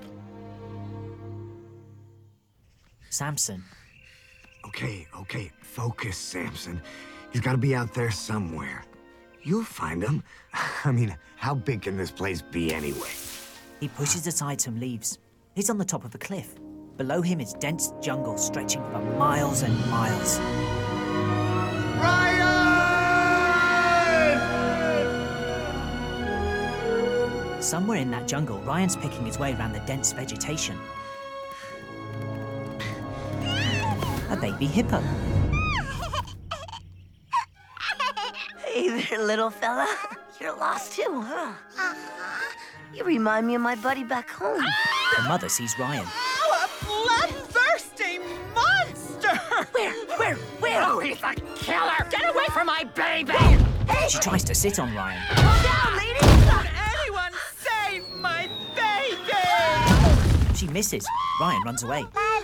Samson. Okay, okay, focus, Samson. He's got to be out there somewhere. You'll find him. I mean, how big can this place be anyway? He pushes aside some leaves. He's on the top of a cliff. Below him is dense jungle stretching for miles and miles. Ryan! Somewhere in that jungle, Ryan's picking his way around the dense vegetation. A baby hippo. Hey there, little fella. You're lost too, huh? You remind me of my buddy back home. The mother sees Ryan. Oh, a bloodthirsty monster! Where? Where? Where? Oh, he's a killer! Get away from my baby! Hey! She tries to sit on Ryan. Calm down, lady! Can anyone save my baby? She misses. Ryan runs away.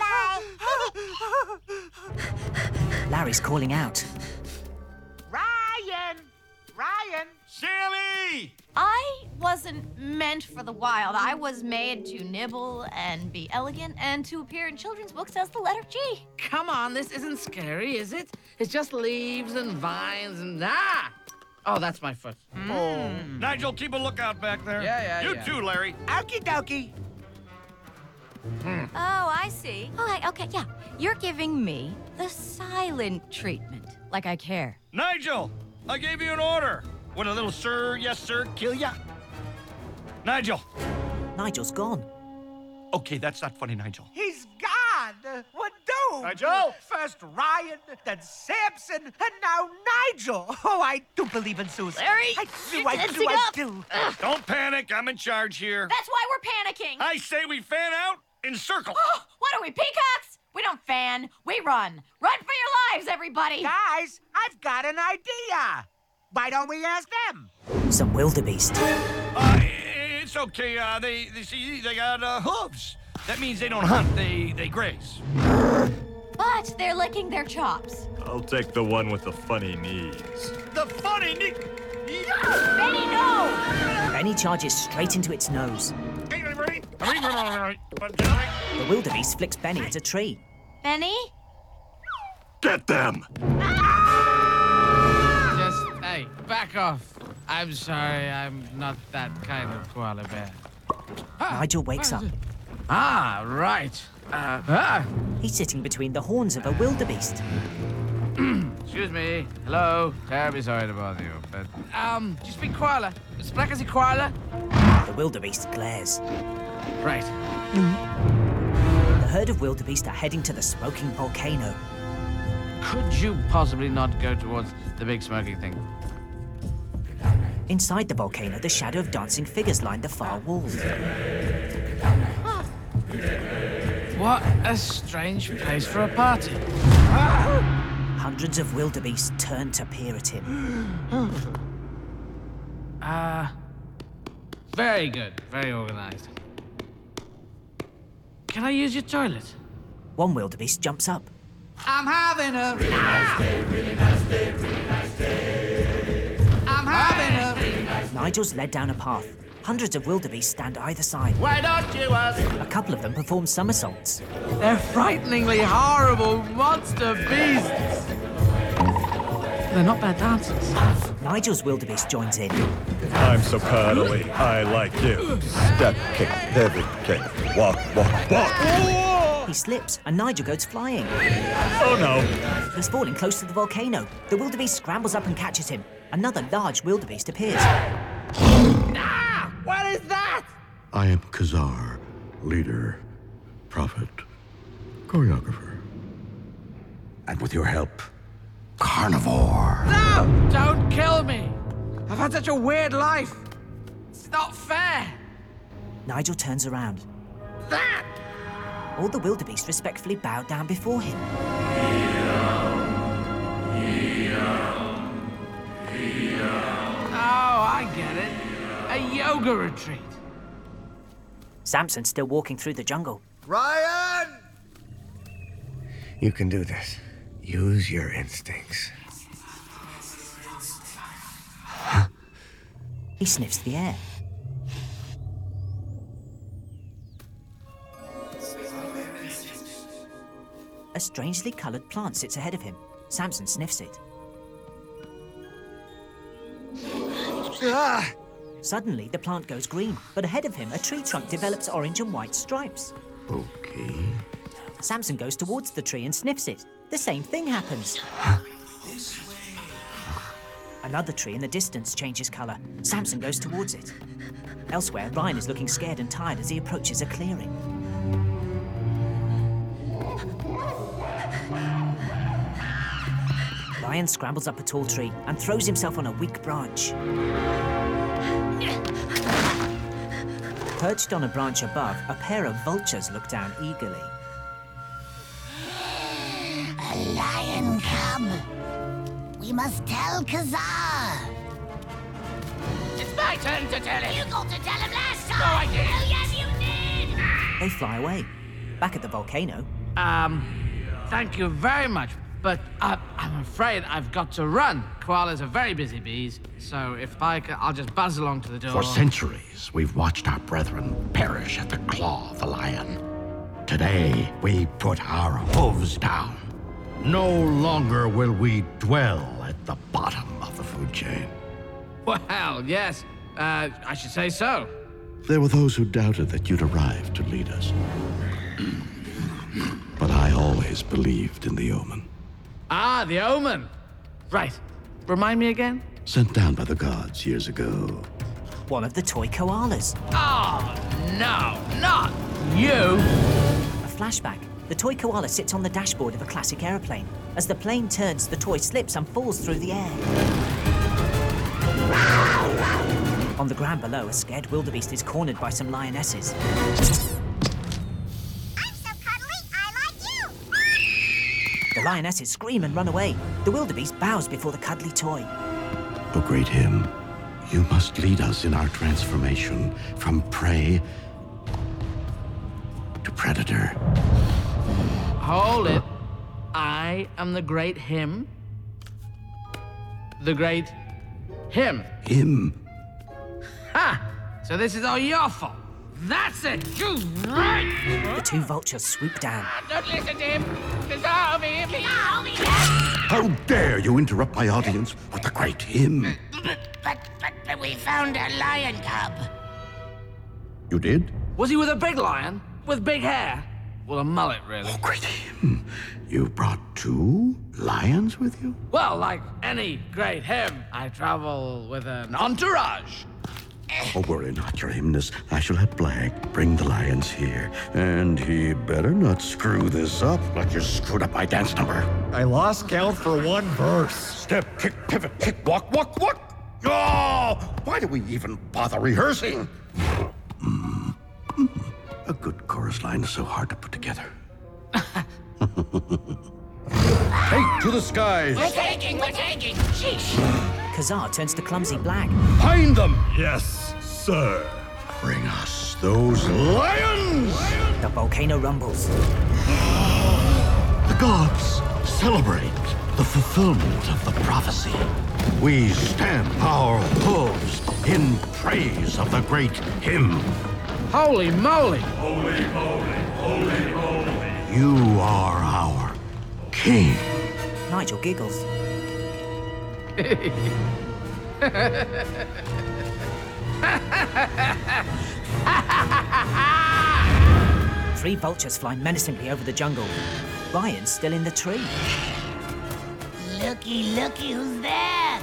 Larry's calling out. Ryan! Ryan! Sammy! I wasn't meant for the wild. I was made to nibble and be elegant and to appear in children's books as the letter G. Come on, this isn't scary, is it? It's just leaves and vines and ah! Oh, that's my foot. Mm. Oh. Nigel, keep a lookout back there. Yeah, yeah, You yeah. too, Larry. Okie dokie. Oh, I see. Okay, okay, yeah. You're giving me the silent treatment, like I care. Nigel, I gave you an order. Would a little sir, yes sir, kill ya? Nigel. Nigel's gone. Okay, that's not funny, Nigel. He's gone. What do boom! Nigel? First Ryan, then Samson, and now Nigel. Oh, I do believe in Susan. Larry, I do, you're I do, tensing I up. do. Don't panic. I'm in charge here. That's why we're panicking. I say we fan out in circles. What are we, peacocks? We don't fan, we run. Run for your lives, everybody. Guys, I've got an idea. Why don't we ask them? Some wildebeest. Uh, it's okay. Uh, they, they see, they got uh, hooves. That means they don't hunt. They, they graze. But they're licking their chops. I'll take the one with the funny knees. The funny knee. Benny, no! Benny charges straight into its nose. The The wildebeest flicks Benny at a tree. Benny? Get them! Just, hey, back off. I'm sorry, I'm not that kind of koala bear. Nigel wakes up. Ah, right. Uh, ah. He's sitting between the horns of a wildebeest. Excuse me. Hello. Terribly sorry to bother you, but, um, do you speak koala? As black as a koala? The wildebeest glares. Right. The herd of wildebeest are heading to the smoking volcano. Could you possibly not go towards the big smoking thing? Inside the volcano, the shadow of dancing figures line the far walls. What a strange place for a party. Hundreds of wildebeest turn to peer at him. Ah, uh, very good. Very organized. Can I use your toilet? One wildebeest jumps up. I'm having a really nice day, really nice day, really nice day. I'm having a really nice day. Nigel's led down a path. Hundreds of wildebeest stand either side. Why don't you ask? A couple of them perform somersaults. They're frighteningly horrible monster beasts. They're not bad dancers. Nigel's wildebeest joins in. I'm so cuddly. I like you. Step, kick, pivot, kick. Walk, walk, walk. He slips, and Nigel goes flying. Oh no. He's falling close to the volcano. The wildebeest scrambles up and catches him. Another large wildebeest appears. Ah! What is that? I am Kazar, leader, prophet, choreographer. And with your help, carnivore. No! Don't kill me! I've had such a weird life. It's not fair. Nigel turns around. That! All the wildebeest respectfully bow down before him. Oh, I get it. A yoga retreat. Samson's still walking through the jungle. Ryan! You can do this. Use your instincts. He sniffs the air. A strangely colored plant sits ahead of him. Samson sniffs it. Ah! Suddenly, the plant goes green, but ahead of him, a tree trunk develops orange and white stripes. Okay. Samson goes towards the tree and sniffs it. The same thing happens. Another tree in the distance changes color. Samson goes towards it. Elsewhere, Ryan is looking scared and tired as he approaches a clearing. Ryan scrambles up a tall tree and throws himself on a weak branch. Perched on a branch above, a pair of vultures look down eagerly. A lion cub. We must tell Kazar. It's my turn to tell him. You got to tell him last time. No, I didn't. Oh, yes, you did. They fly away. Back at the volcano, Um, thank you very much, but uh, I'm afraid I've got to run. Koalas are very busy bees, so if I can, I'll just buzz along to the door. For centuries, we've watched our brethren perish at the claw of the lion. Today, we put our hooves down. No longer will we dwell at the bottom of the food chain. Well, yes, uh, I should say so. There were those who doubted that you'd arrive to lead us. But I always believed in the Omen. Ah, the Omen. Right. Remind me again? Sent down by the gods years ago. one of the toy koalas. Oh, no, not you! A flashback. The toy koala sits on the dashboard of a classic aeroplane. As the plane turns, the toy slips and falls through the air. On the ground below, a scared wildebeest is cornered by some lionesses. The lionesses scream and run away. The wildebeest bows before the cuddly toy. O great him, you must lead us in our transformation from prey to predator. Hold it. I am the great him. The great him. Him? Ha! So this is all your fault. That's it. You right. The two vultures swoop down. Don't listen to him. Dissolve him. Dissolve him. How dare you interrupt my audience with the great him? But, but, but we found a lion cub. You did? Was he with a big lion? With big hair? Well, a mullet, really. Oh, great him. You brought two lions with you? Well, like any great him, I travel with an entourage. Oh, worry not, your himness. I shall have Black bring the lions here. And he better not screw this up like you screwed up my dance number. I lost count for one verse. Step, kick, pivot, kick, walk, walk, walk. Oh, why do we even bother rehearsing? Mm. Mm. A good chorus line is so hard to put together. Take to the skies. We're taking, we're taking. Sheesh. Kazar turns to clumsy Black. Find them! Yes, sir. Bring us those lions! The volcano rumbles. The gods celebrate the fulfillment of the prophecy. We stamp our hooves in praise of the great him. Holy moly! Holy, holy, holy, holy. You are our king. Nigel giggles. Three vultures fly menacingly over the jungle. Ryan's still in the tree. Looky, looky, who's there?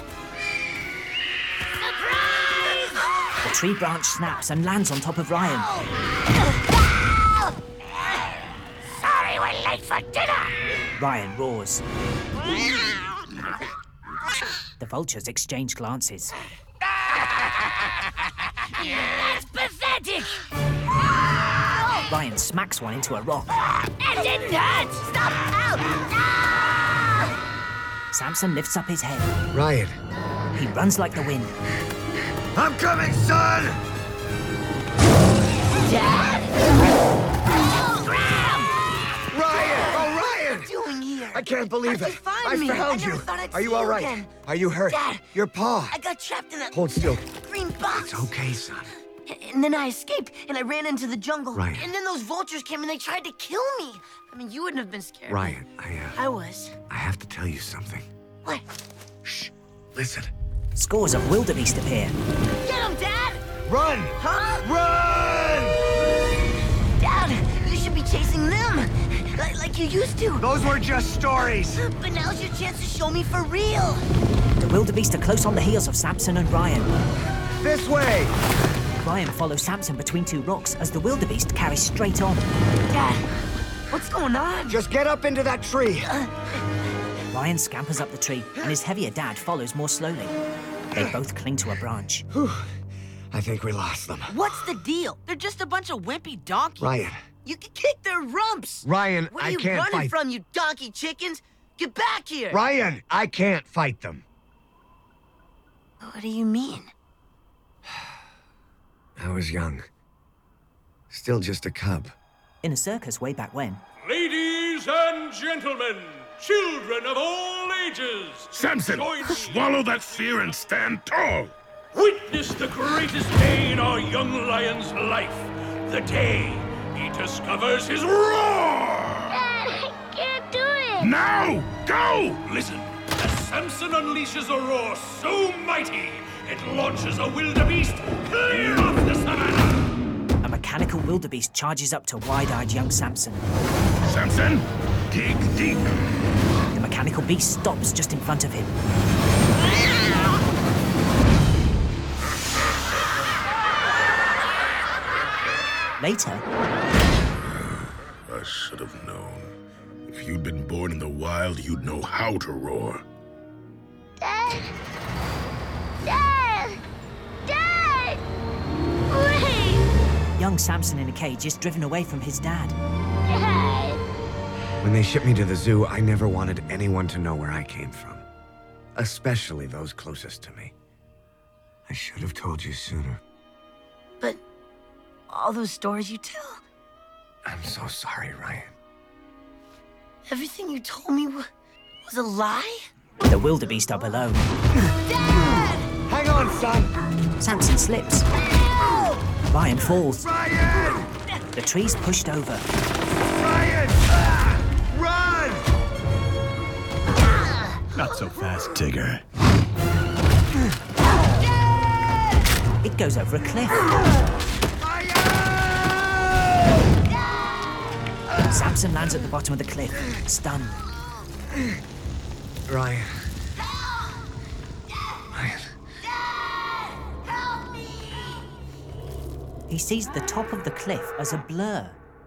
Surprise! The tree branch snaps and lands on top of Ryan. Sorry, we're late for dinner. Ryan roars. The vultures exchange glances. That's pathetic. Ryan smacks one into a rock. It didn't hurt. Stop. Ow. Samson lifts up his head. Ryan. He runs like the wind. I'm coming, son! Dad? Ryan! Oh, Ryan! What are you doing here? I can't believe How'd it. you find I me? found I you. never thought I'd Are see you all right? again. Are you hurt? Dad, Your paw. I got trapped in that Hold still. green box. It's okay, son. And then I escaped, and I ran into the jungle. Ryan. And then those vultures came, and they tried to kill me. I mean, you wouldn't have been scared. Ryan, I, uh, I was. I have to tell you something. What? Shh. Listen. Scores of wildebeest appear. Get him, Dad! Run! Huh? Run! Dad, you should be chasing them. Like, like you used to. Those were just stories. But now's your chance to show me for real. The wildebeest are close on the heels of Samson and Ryan. This way! Ryan follows Samson between two rocks as the wildebeest carries straight on. Dad, what's going on? Just get up into that tree. Uh, Ryan scampers up the tree, and his heavier dad follows more slowly. They both cling to a branch. Whew. I think we lost them. What's the deal? They're just a bunch of wimpy donkeys. Ryan. You can kick their rumps. Ryan, What are I you can't running fight. from, you donkey chickens? Get back here. Ryan, I can't fight them. What do you mean? I was young. Still just a cub. In a circus way back when, Ladies and gentlemen, children of all ages, Samson, join me. swallow that fear and stand tall. Witness the greatest day in our young lion's life. The day he discovers his roar! Dad, I can't do it. Now, go! Listen, as Samson unleashes a roar so mighty, it launches a wildebeest clear off the savannah! a mechanical wildebeest charges up to wide-eyed young Samson. Samson, dig deep. The mechanical beast stops just in front of him. Later, I should have known. If you'd been born in the wild, you'd know how to roar. Dad! Dad! Dad! Wait! Young Samson in a cage is driven away from his dad. Dad! When they shipped me to the zoo, I never wanted anyone to know where I came from. Especially those closest to me. I should have told you sooner. But all those stories you tell, I'm so sorry, Ryan. everything you told me wa- was a lie? The wildebeest are below. Dad! Hang on, son! Samson slips. No! Ryan falls. Ryan! The tree's pushed over. Ryan! Ah! Run! Not so fast, Tigger. It goes over a cliff. Samson lands at the bottom of the cliff, stunned. Ryan. Ryan. Help me! He sees the top of the cliff as a blur.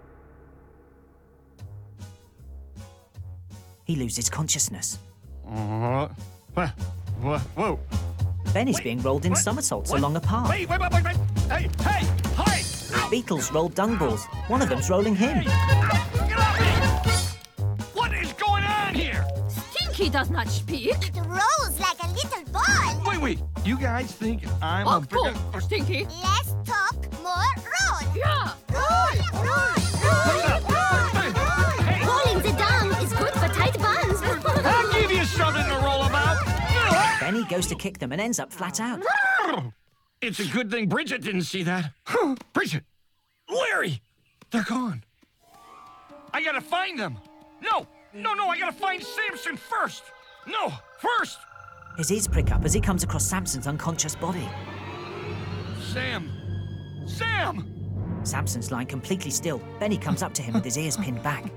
He loses consciousness. Uh, whoa, whoa, whoa. Benny's being rolled in what? somersaults What? along a path. Wait, wait, wait, wait, wait. Hey, hey, hi! Beetles roll dung balls. One of them's rolling him. Get off me! What is going on here? Stinky does not speak. It rolls like a little ball. Wait, wait. You guys think I'm a Of bigger... course, Stinky. Let's talk more roll. Yeah. Roll, roll, roll, roll. Hey, Rolling the dung is good for tight buns. I'll give you something to roll about. Benny goes to kick them and ends up flat out. It's a good thing Bridget didn't see that. Bridget! Larry! They're gone. I gotta find them. No! No, no, I gotta find Samson first! No! First! His ears prick up as he comes across Samson's unconscious body. Sam! Sam! Samson's lying completely still. Benny comes up to him with his ears pinned back.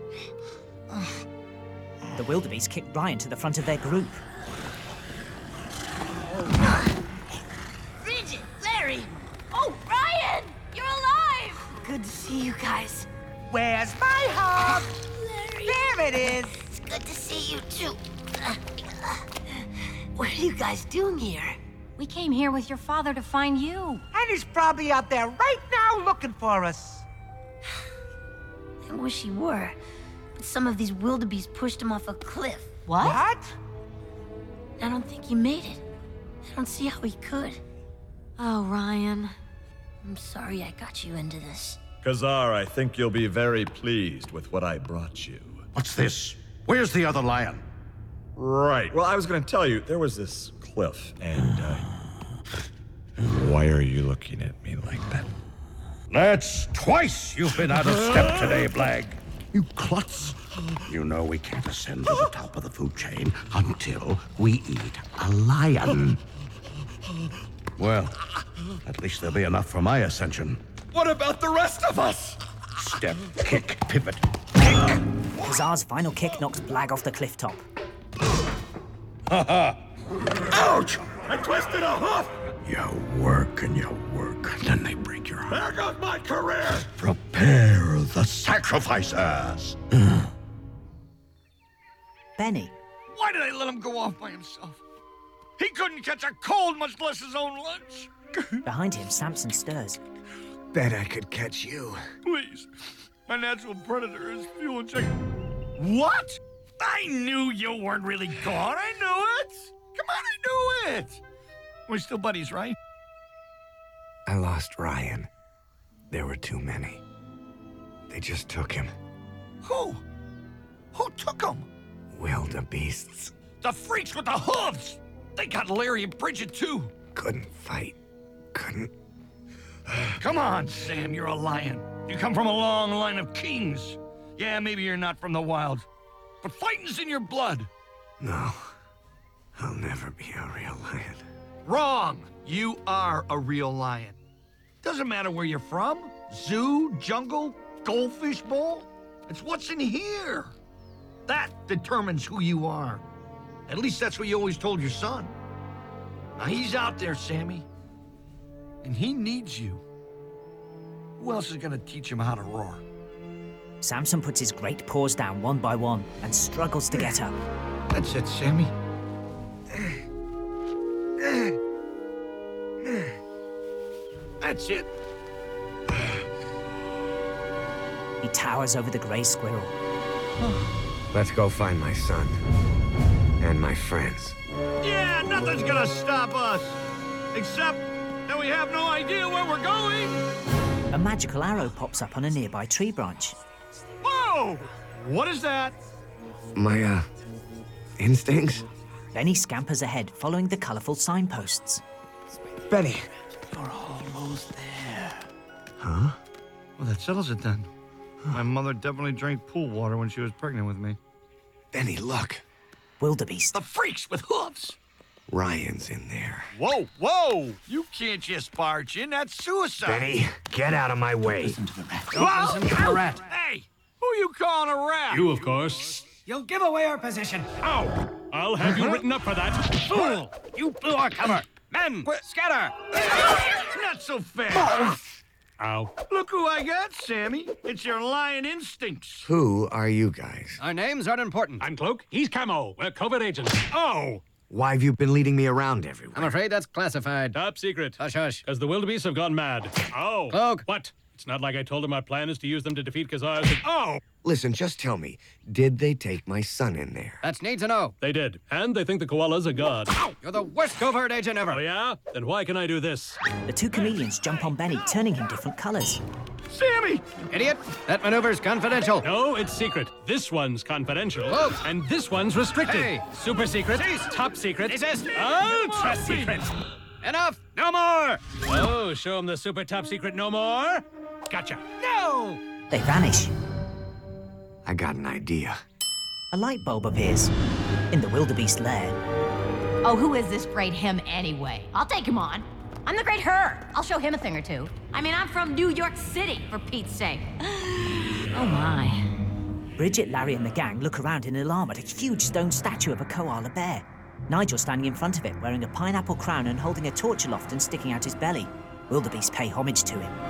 The wildebeest kick Ryan to the front of their group. Bridget! Larry! Oh, Ryan! You're alive! Good to see you guys. Where's my hug? Larry! There it is. It's good to see you too. What are you guys doing here? We came here with your father to find you. And he's probably out there right now looking for us. I wish he were. But some of these wildebeest pushed him off a cliff. What? What? I don't think he made it. I don't see how he could. Oh, Ryan. I'm sorry I got you into this. Kazar, I think you'll be very pleased with what I brought you. What's this? Where's the other lion? Right. Well, I was going to tell you, there was this cliff, and, uh... why are you looking at me like that? That's twice you've been out of step today, Blag. You klutz. You know we can't ascend to the top of the food chain until we eat a lion. Well, at least there'll be enough for my ascension. What about the rest of us? Step, kick, pivot. Kazar's final kick knocks Blag off the cliff top. Ha ha! Ouch! I twisted a hoof! You work and you work, then they break your heart. There goes my career! Prepare the sacrifices! Benny. Why did I let him go off by himself? He couldn't catch a cold, much less his own lunch. Behind him, Samson stirs. Bet I could catch you. Please. My natural predator is fuel chicken. What? I knew you weren't really gone. I knew it. Come on, I knew it. We're still buddies, right? I lost Ryan. There were too many. They just took him. Who? Who took him? Wildebeests. The freaks with the hooves. They got Larry and Bridget, too. Couldn't fight. Couldn't. Come on, Sam, you're a lion. You come from a long line of kings. Yeah, maybe you're not from the wild, but fighting's in your blood. No. I'll never be a real lion. Wrong. You are a real lion. Doesn't matter where you're from. Zoo, jungle, goldfish bowl. It's what's in here. That determines who you are. At least that's what you always told your son. Now he's out there, Sammy. And he needs you. Who else is gonna teach him how to roar? Samson puts his great paws down one by one and struggles to get up. That's it, Sammy. That's it. He towers over the grey squirrel. Let's go find my son. And my friends. Yeah, nothing's gonna stop us. Except that we have no idea where we're going. A magical arrow pops up on a nearby tree branch. Whoa! What is that? My, uh, instincts? Benny scampers ahead, following the colourful signposts. Benny. You're almost there. Huh? Well, that settles it then. My mother definitely drank pool water when she was pregnant with me. Benny, look. Wildebeest. The freaks with hooves! Ryan's in there. Whoa, whoa! You can't just barge in. That's suicide. Benny, get out of my way. Listen to the rat. Don't listen to the rat. Hey, who you calling a rat? You, of course. You'll give away our position. Ow! I'll have you written up for that. Fool! You blew our cover. Men, scatter! Not so fast. Ow. Look who I got, Sammy. It's your lion instincts. Who are you guys? Our names aren't important. I'm Cloak. He's Camo. We're covert agents. Oh! Why have you been leading me around everywhere? I'm afraid that's classified. Top secret. Hush, hush. Because the wildebeests have gone mad. Oh. Cloak. What? It's not like I told them our plan is to use them to defeat Khazars. And... Oh! Listen, just tell me, did they take my son in there? That's neat to know. They did. And they think the koala's a god. Ow! You're the worst covert agent ever. Oh, yeah? Then why can I do this? The two chameleons jump on Benny, turning him different colours. Sammy! Idiot! That maneuver's confidential. No, it's secret. This one's confidential. Whoa. And this one's restricted. Hey. Super secret. Cease. Top secret. Desist. Ultra secret. Enough! No more! Oh, show him the super top secret no more. Gotcha. No! They vanish. I got an idea. A light bulb appears in the wildebeest lair. Oh, who is this great him anyway? I'll take him on. I'm the great her. I'll show him a thing or two. I mean, I'm from New York City, for Pete's sake. Oh, my. Bridget, Larry, and the gang look around in alarm at a huge stone statue of a koala bear. Nigel standing in front of it, wearing a pineapple crown and holding a torch aloft and sticking out his belly. Wildebeest pay homage to him.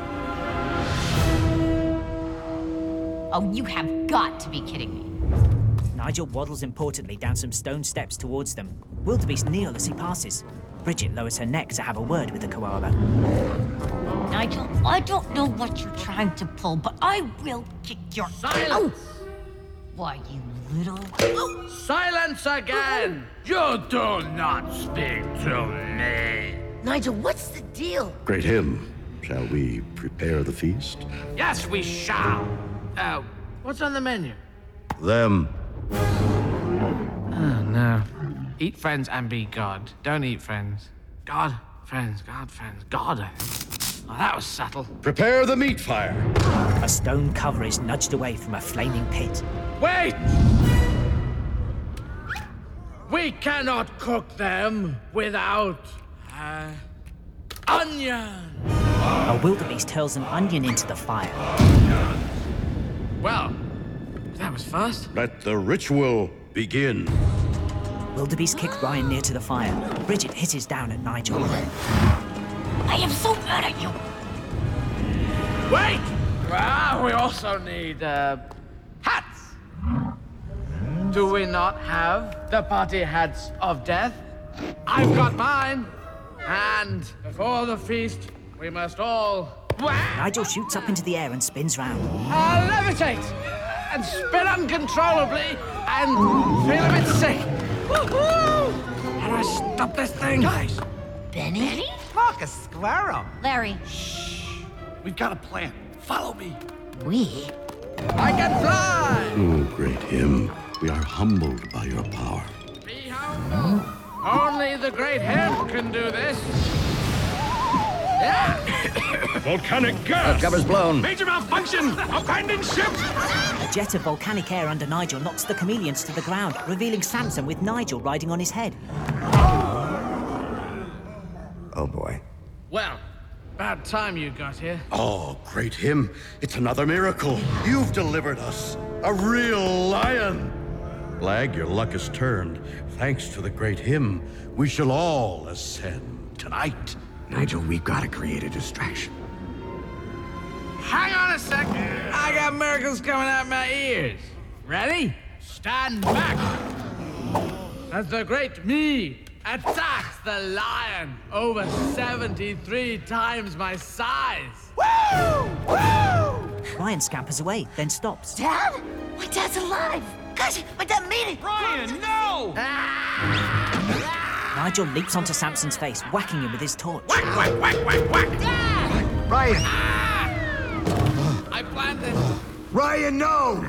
Oh, you have got to be kidding me. Nigel waddles importantly down some stone steps towards them. Wildebeest kneel as he passes. Bridget lowers her neck to have a word with the koala. Nigel, I don't know what you're trying to pull, but I will kick your... Silence! Oh. Why, you little... Oh. Silence again! You do not speak to me! Nigel, what's the deal? Great hymn. Shall we prepare the feast? Yes, we shall! Uh, what's on the menu? Them. Oh, no. Eat friends and be God. Don't eat friends. God, friends, God, friends, God. Oh, that was subtle. Prepare the meat fire. A stone cover is nudged away from a flaming pit. Wait! We cannot cook them without... Uh, onion! A wildebeest hurls an onion into the fire. Well, that was fast. Let the ritual begin. Wildebeest kick Ryan near to the fire. Bridget hisses down at Nigel. I am so mad at you. Wait! Ah, we also need, uh, hats. Do we not have the party hats of death? I've got mine. And before the feast, we must all... Nigel shoots up into the air and spins round. I'll levitate and spin uncontrollably and feel a bit sick. Woohoo! How do I stop this thing? Guys! Benny? Benny? Look, a squirrel. Larry. Shh. We've got a plan. Follow me. We? I can fly! Oh, great hymn. We are humbled by your power. Be humble. Only the great him can do this. Volcanic gas! The cover's blown. Major malfunction! Abandoned ship! A jet of volcanic air under Nigel knocks the chameleons to the ground, revealing Samson with Nigel riding on his head. Oh, boy. Well, about time you got here. Oh, great hymn. It's another miracle. You've delivered us. A real lion. Lag, your luck has turned. Thanks to the great hymn, we shall all ascend tonight. Nigel, we've got to create a distraction. Hang on a sec. I got miracles coming out my ears. Ready? Stand back! As the great me attacks the lion over seventy-three times my size. Woo! Woo! Ryan scampers away, then stops. Dad? My dad's alive! Gosh, my dad made it! Ryan, no! Nigel leaps onto Samson's face, whacking him with his torch. Whack, whack, whack, whack, whack! Dad! Ryan! I planned this. Ryan, no!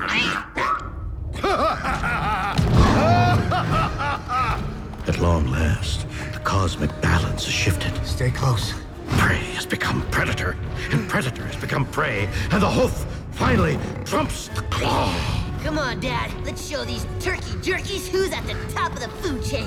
At long last, the cosmic balance has shifted. Stay close. Prey has become predator, and predator has become prey, and the hoof finally trumps the claw. Come on, Dad. Let's show these turkey jerkies who's at the top of the food chain.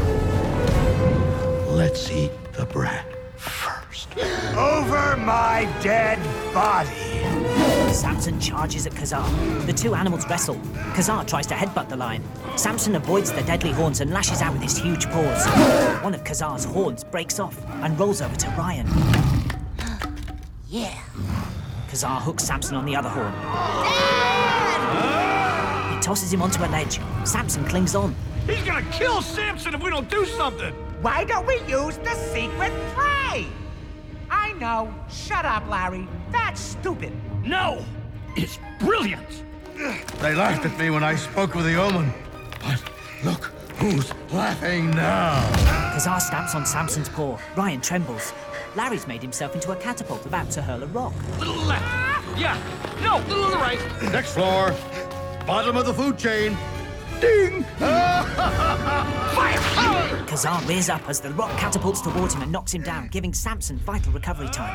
Let's eat the bread first. Over my dead body. Samson charges at Kazar. The two animals wrestle. Kazar tries to headbutt the lion. Samson avoids the deadly horns and lashes out with his huge paws. One of Kazar's horns breaks off and rolls over to Ryan. Yeah. Kazar hooks Samson on the other horn. He tosses him onto a ledge. Samson clings on. He's gonna kill Samson if we don't do something! Why don't we use the secret prey? I know. Shut up, Larry. That's stupid. No! It's brilliant! They laughed at me when I spoke with the omen. But look who's laughing now. Kazar stamps on Samson's paw. Ryan trembles. Larry's made himself into a catapult about to hurl a rock. Little left. Yeah. No, little to the right. Next floor. Bottom of the food chain. Ding! Fire! Kazar rears up as the rock catapults towards him and knocks him down, giving Samson vital recovery time.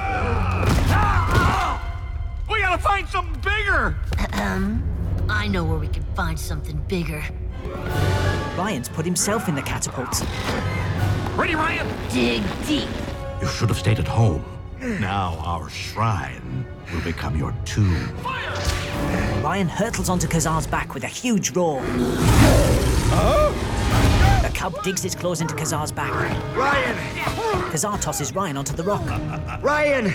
We gotta find something bigger! Um, I know where we can find something bigger. Ryan's put himself in the catapult. Ready, Ryan? Dig deep. You should have stayed at home. Now our shrine will become your tomb. Fire! Ryan hurtles onto Kazar's back with a huge roar. Huh? The cub digs its claws into Kazar's back. Ryan! Kazar tosses Ryan onto the rock. Ryan!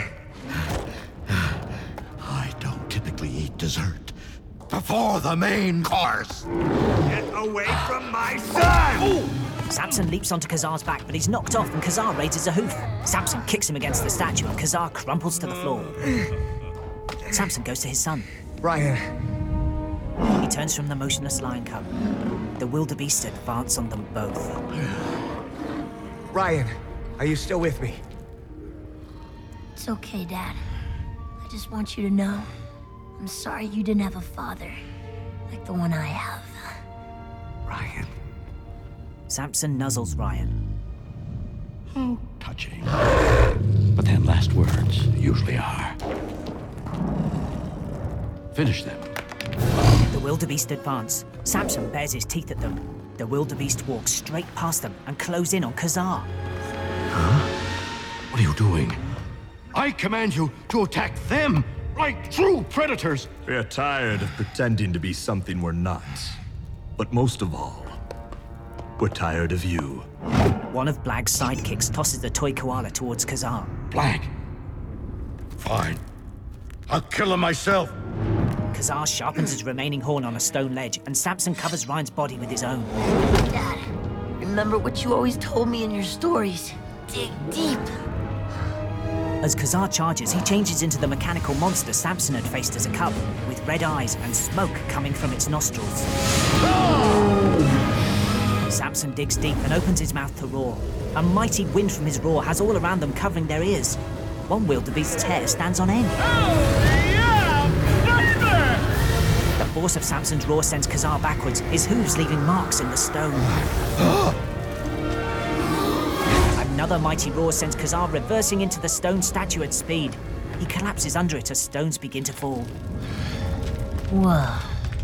I don't typically eat dessert before the main course. Get away from my son! Ooh. Samson leaps onto Kazar's back, but he's knocked off and Kazar raises a hoof. Samson kicks him against the statue and Kazar crumples to the floor. Samson goes to his son. Ryan. He turns from the motionless lion cub. The wildebeest advance on them both. Ryan, are you still with me? It's okay, Dad. I just want you to know I'm sorry you didn't have a father like the one I have. Ryan. Samson nuzzles Ryan. Oh, touching. But then last words usually are. Finish them. The wildebeest advance. Samson bares his teeth at them. The wildebeest walks straight past them and close in on Kazar. Huh? What are you doing? I command you to attack them like true predators. We are tired of pretending to be something we're not. But most of all, we're tired of you. One of Blag's sidekicks tosses the toy koala towards Kazar. Blag. Fine. I'll kill him myself. Kazar sharpens his remaining horn on a stone ledge, and Samson covers Ryan's body with his own. Dad, remember what you always told me in your stories. Dig deep. As Kazar charges, he changes into the mechanical monster Samson had faced as a cub, with red eyes and smoke coming from its nostrils. Samson digs deep and opens his mouth to roar. A mighty wind from his roar has all around them covering their ears. One wildebeest's hair stands on end. The force of Samson's roar sends Kazar backwards, his hooves leaving marks in the stone. Another mighty roar sends Kazar reversing into the stone statue at speed. He collapses under it as stones begin to fall. Whoa.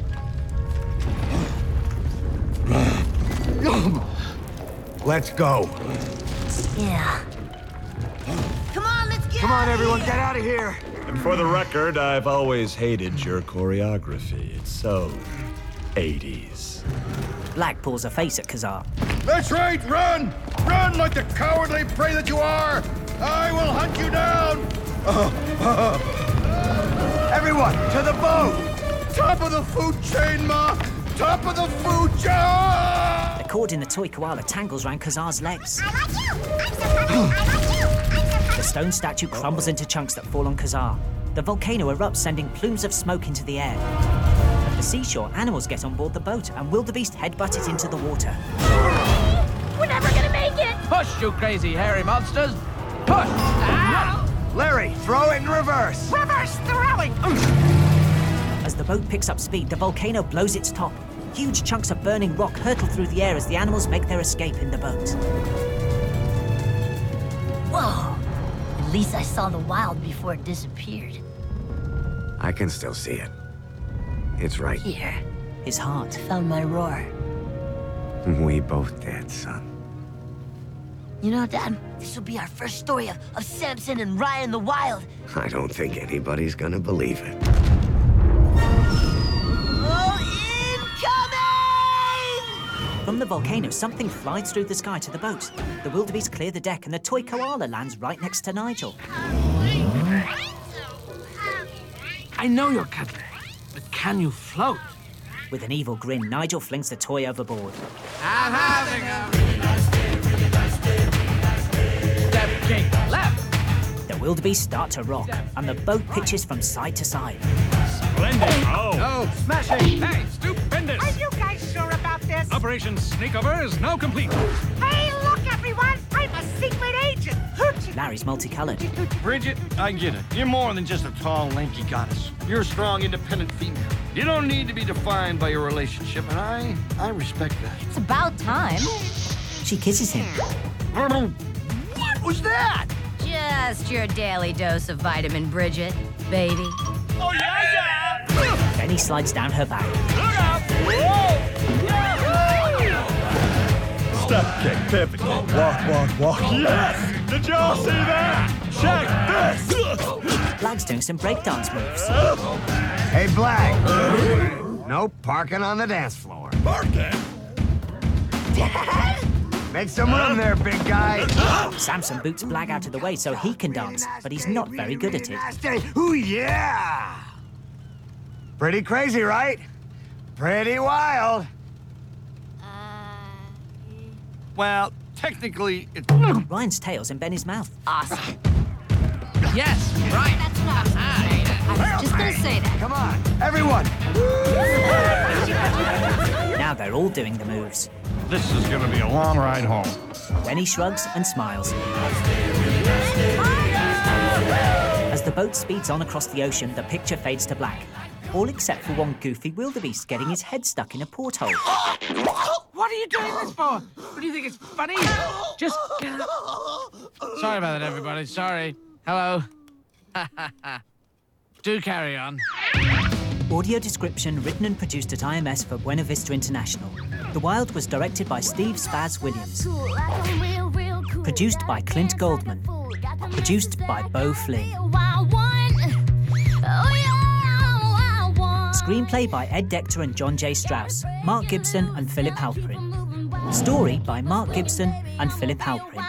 Let's go. Yeah. Come on, let's get Come on, out of everyone, here. get out of here. And for the record, I've always hated your choreography. It's so eighties. Blag pulls a face at Kazar. That's right, run! Run like the cowardly prey that you are! I will hunt you down! Everyone, to the boat! Top of the food chain, Ma! Top of the food chain! The cord in the toy koala tangles round Kazar's legs. I like you. I'm so happy. I like you. I'm so The stone statue crumbles into chunks that fall on Kazar. The volcano erupts, sending plumes of smoke into the air. At the seashore, animals get on board the boat, and Wildebeest headbutt it into the water. We're never gonna make it! Push, you crazy hairy monsters! Push! Ah! Larry, throw it in reverse! Reverse throwing! As the boat picks up speed, the volcano blows its top. Huge chunks of burning rock hurtle through the air as the animals make their escape in the boat. Whoa! At least I saw the wild before it disappeared. I can still see it. It's right Here. His heart. Found my roar. We both did, son. You know, Dad, this will be our first story of, of Samson and Ryan the Wild. I don't think anybody's gonna believe it. Oh, incoming! From the volcano, something flies through the sky to the boat. The wildebeest clear the deck, and the toy koala lands right next to Nigel. I know you're cuddly, but can you float? With an evil grin, Nigel flings the toy overboard. I'm having a step kick left. The wildebeest start to rock, and the boat pitches from side to side. Splendid! Oh! Oh, smashing! Hey, stupendous! Are you guys sure about this? Operation Sneakover is now complete. Hey, look, everyone! I'm a secret agent! Larry's multicolored. Bridget, I get it. You're more than just a tall, lanky goddess. You're a strong, independent female. You don't need to be defined by your relationship, and I, I respect that. It's about time. She kisses him. What was that? Just your daily dose of vitamin Bridget, baby. Oh, yeah, yeah! Then he slides down her back. Look out! Step kick, pivot kick, walk, walk, walk. Yes! Did y'all see that? Check this! Black's doing some breakdance moves. Hey, Black. No parking on the dance floor. Parking? Make some room there, big guy. Samson boots Black out of the way so he can dance, but he's not very good at it. Ooh, yeah! Pretty crazy, right? Pretty wild. Well, technically, it's... Ryan's tail's in Benny's mouth. Awesome. Yes, right. That's what I was gonna say. I was just gonna say that. Come on, everyone. Now they're all doing the moves. This is gonna be a long ride home. Benny shrugs and smiles. As the boat speeds on across the ocean, the picture fades to black. All except for one goofy wildebeest getting his head stuck in a porthole. What are you doing this for? What do you think, it's funny? Just get up. Sorry about that, everybody. Sorry. Hello. Do carry on. Audio description written and produced at I M S for Buena Vista International. The Wild was directed by Steve Spaz Williams. Produced by Clint Goldman. Produced by Beau Flynn. Screenplay by Ed Decter and John J. Strauss, Mark Gibson and Philip Halprin. Story by Mark Gibson and Philip Halprin.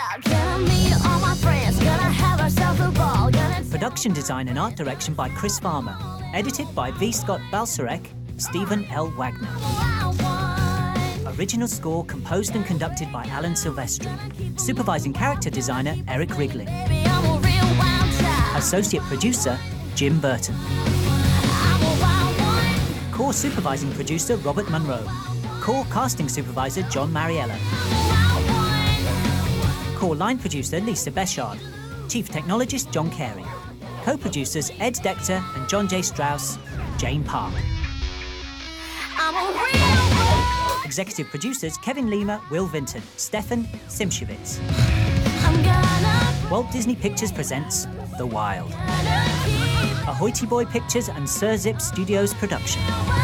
Production design and art direction by Chris Farmer. Edited by V. Scott Balsarek, Stephen L. Wagner. Original score composed and conducted by Alan Silvestri. Supervising character designer Eric Wrigley. Associate producer Jim Burton. Core supervising producer Robert Monroe. Core casting supervisor John Mariella. Core line producer Lisa Beshard. Chief technologist John Carey. Co-producers Ed Decter and John J. Strauss, Jane Park. Executive producers Kevin Lima, Will Vinton, Stefan Simchevitz. Walt Disney Pictures presents The Wild. A Hoity Boy Pictures and Sir Zip Studios production.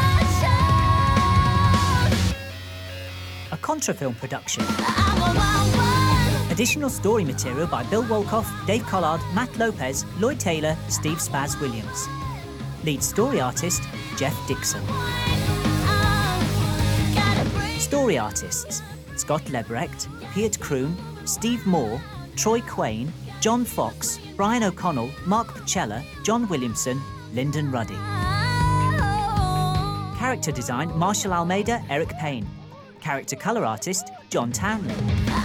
A Contrafilm production. Additional story material by Bill Wolkoff, Dave Collard, Matt Lopez, Lloyd Taylor, Steve Spaz Williams. Lead story artist, Jeff Dixon. Story artists, Scott Lebrecht, Piet Kroon, Steve Moore, Troy Quayne, John Fox, Brian O'Connell, Mark Pacella, John Williamson, Lyndon Ruddy. Character design, Marshall Almeida, Eric Payne. Character colour artist, John Townley.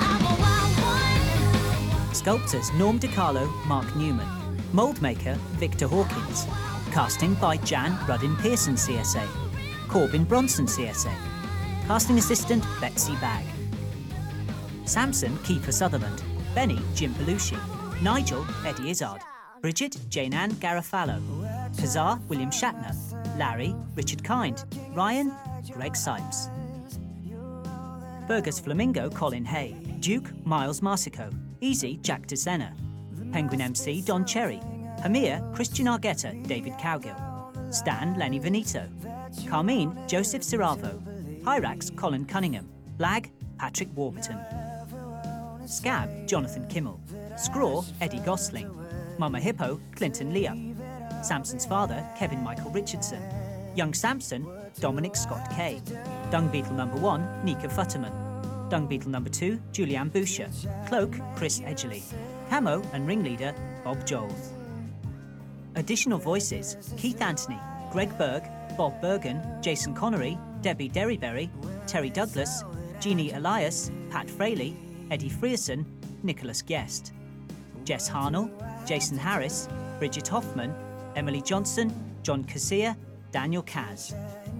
Sculptors, Norm DiCarlo, Mark Newman. Mould maker, Victor Hawkins. Casting by Jan Ruddin Pearson, C S A. Corbin Bronson, C S A. Casting assistant, Betsy Bagg. Samson, Kiefer Sutherland. Benny, Jim Belushi. Nigel, Eddie Izzard. Bridget, Jane Ann Garofalo. Kazar, William Shatner. Larry, Richard Kind. Ryan, Greg Sipes. Burgess Flamingo, Colin Hay. Duke, Miles Marsico. Easy, Jack DeSena. Penguin M C, Don Cherry. Hamir, Christian Argueta, David Cowgill. Stan, Lenny Veneto. Carmine, Joseph Ciravo. Hyrax, Colin Cunningham. Blag, Patrick Warburton. Scab, Jonathan Kimmel. Scraw, Eddie Gosling. Mama Hippo, Clinton Leah. Samson's father, Kevin Michael Richardson. Young Samson, Dominic Scott Kay. Dung Beetle number one, Nika Futterman. Dung Beetle number two, Julianne Boucher. Cloak, Chris Edgerly. Camo and ringleader, Bob Jones. Additional voices, Keith Anthony, Greg Berg, Bob Bergen, Jason Connery, Debbie Derryberry, Terry Douglas, Jeannie Elias, Pat Fraley, Eddie Frierson, Nicholas Guest. Jess Harnell, Jason Harris, Bridget Hoffman, Emily Johnson, John Casilla, Daniel Kaz.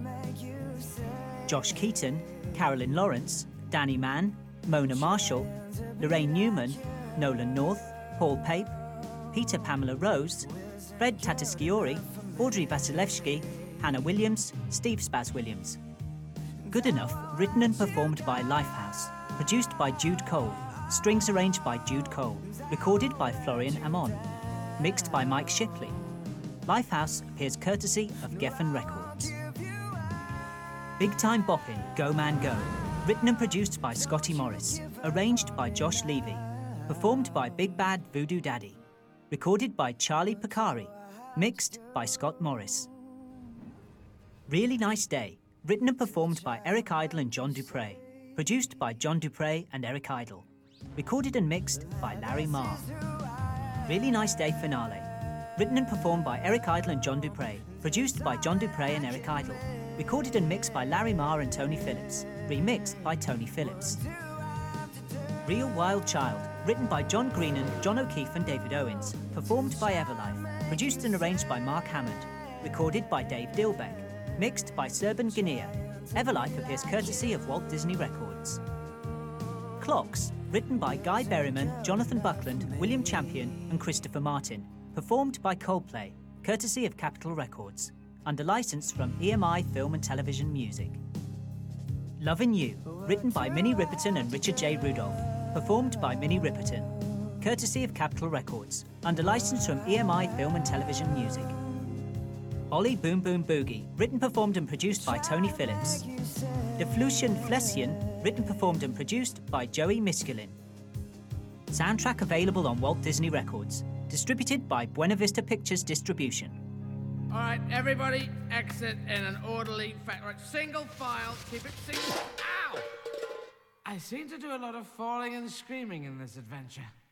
Josh Keaton, Carolyn Lawrence, Danny Mann, Mona Marshall, Lorraine Newman, Nolan North, Paul Pape, Peter Pamela Rose, Fred Tatasciore, Audrey Vasilevsky, Hannah Williams, Steve Spaz Williams. Good Enough, written and performed by Lifehouse, produced by Jude Cole, strings arranged by Jude Cole, recorded by Florian Amon, mixed by Mike Shipley. Lifehouse appears courtesy of Geffen Records. Big Time Boppin', Go Man Go, written and produced by Scotty Morris, arranged by Josh Levy, performed by Big Bad Voodoo Daddy, recorded by Charlie Picari, mixed by Scott Morris. Really Nice Day, written and performed by Eric Idle and John Dupre, produced by John Dupre and Eric Idle, recorded and mixed by Larry Marr. Really Nice Day Finale, written and performed by Eric Idle and John Dupre, produced by John Dupre and Eric Idle, recorded and mixed by Larry Marr and Tony Phillips, remixed by Tony Phillips. Real Wild Child, written by John Greenan, John O'Keefe and David Owens, performed by Everlife, produced and arranged by Mark Hammond, recorded by Dave Dilbeck, mixed by Serban Guinea. Everlife appears courtesy of Walt Disney Records. Clocks, written by Guy Berryman, Jonathan Buckland, William Champion and Christopher Martin, performed by Coldplay, courtesy of Capitol Records, under license from E M I Film and Television Music. Lovin' You, written by Minnie Riperton and Richard J. Rudolph, performed by Minnie Riperton, courtesy of Capitol Records, under license from E M I Film and Television Music. Ollie Boom Boom Boogie, written, performed and produced by Tony Phillips. De Flution Flession, written, performed and produced by Joey Miskulin. Soundtrack available on Walt Disney Records, distributed by Buena Vista Pictures Distribution. All right, everybody exit in an orderly fashion. Right, single file, keep it single. Ow! I seem to do a lot of falling and screaming in this adventure.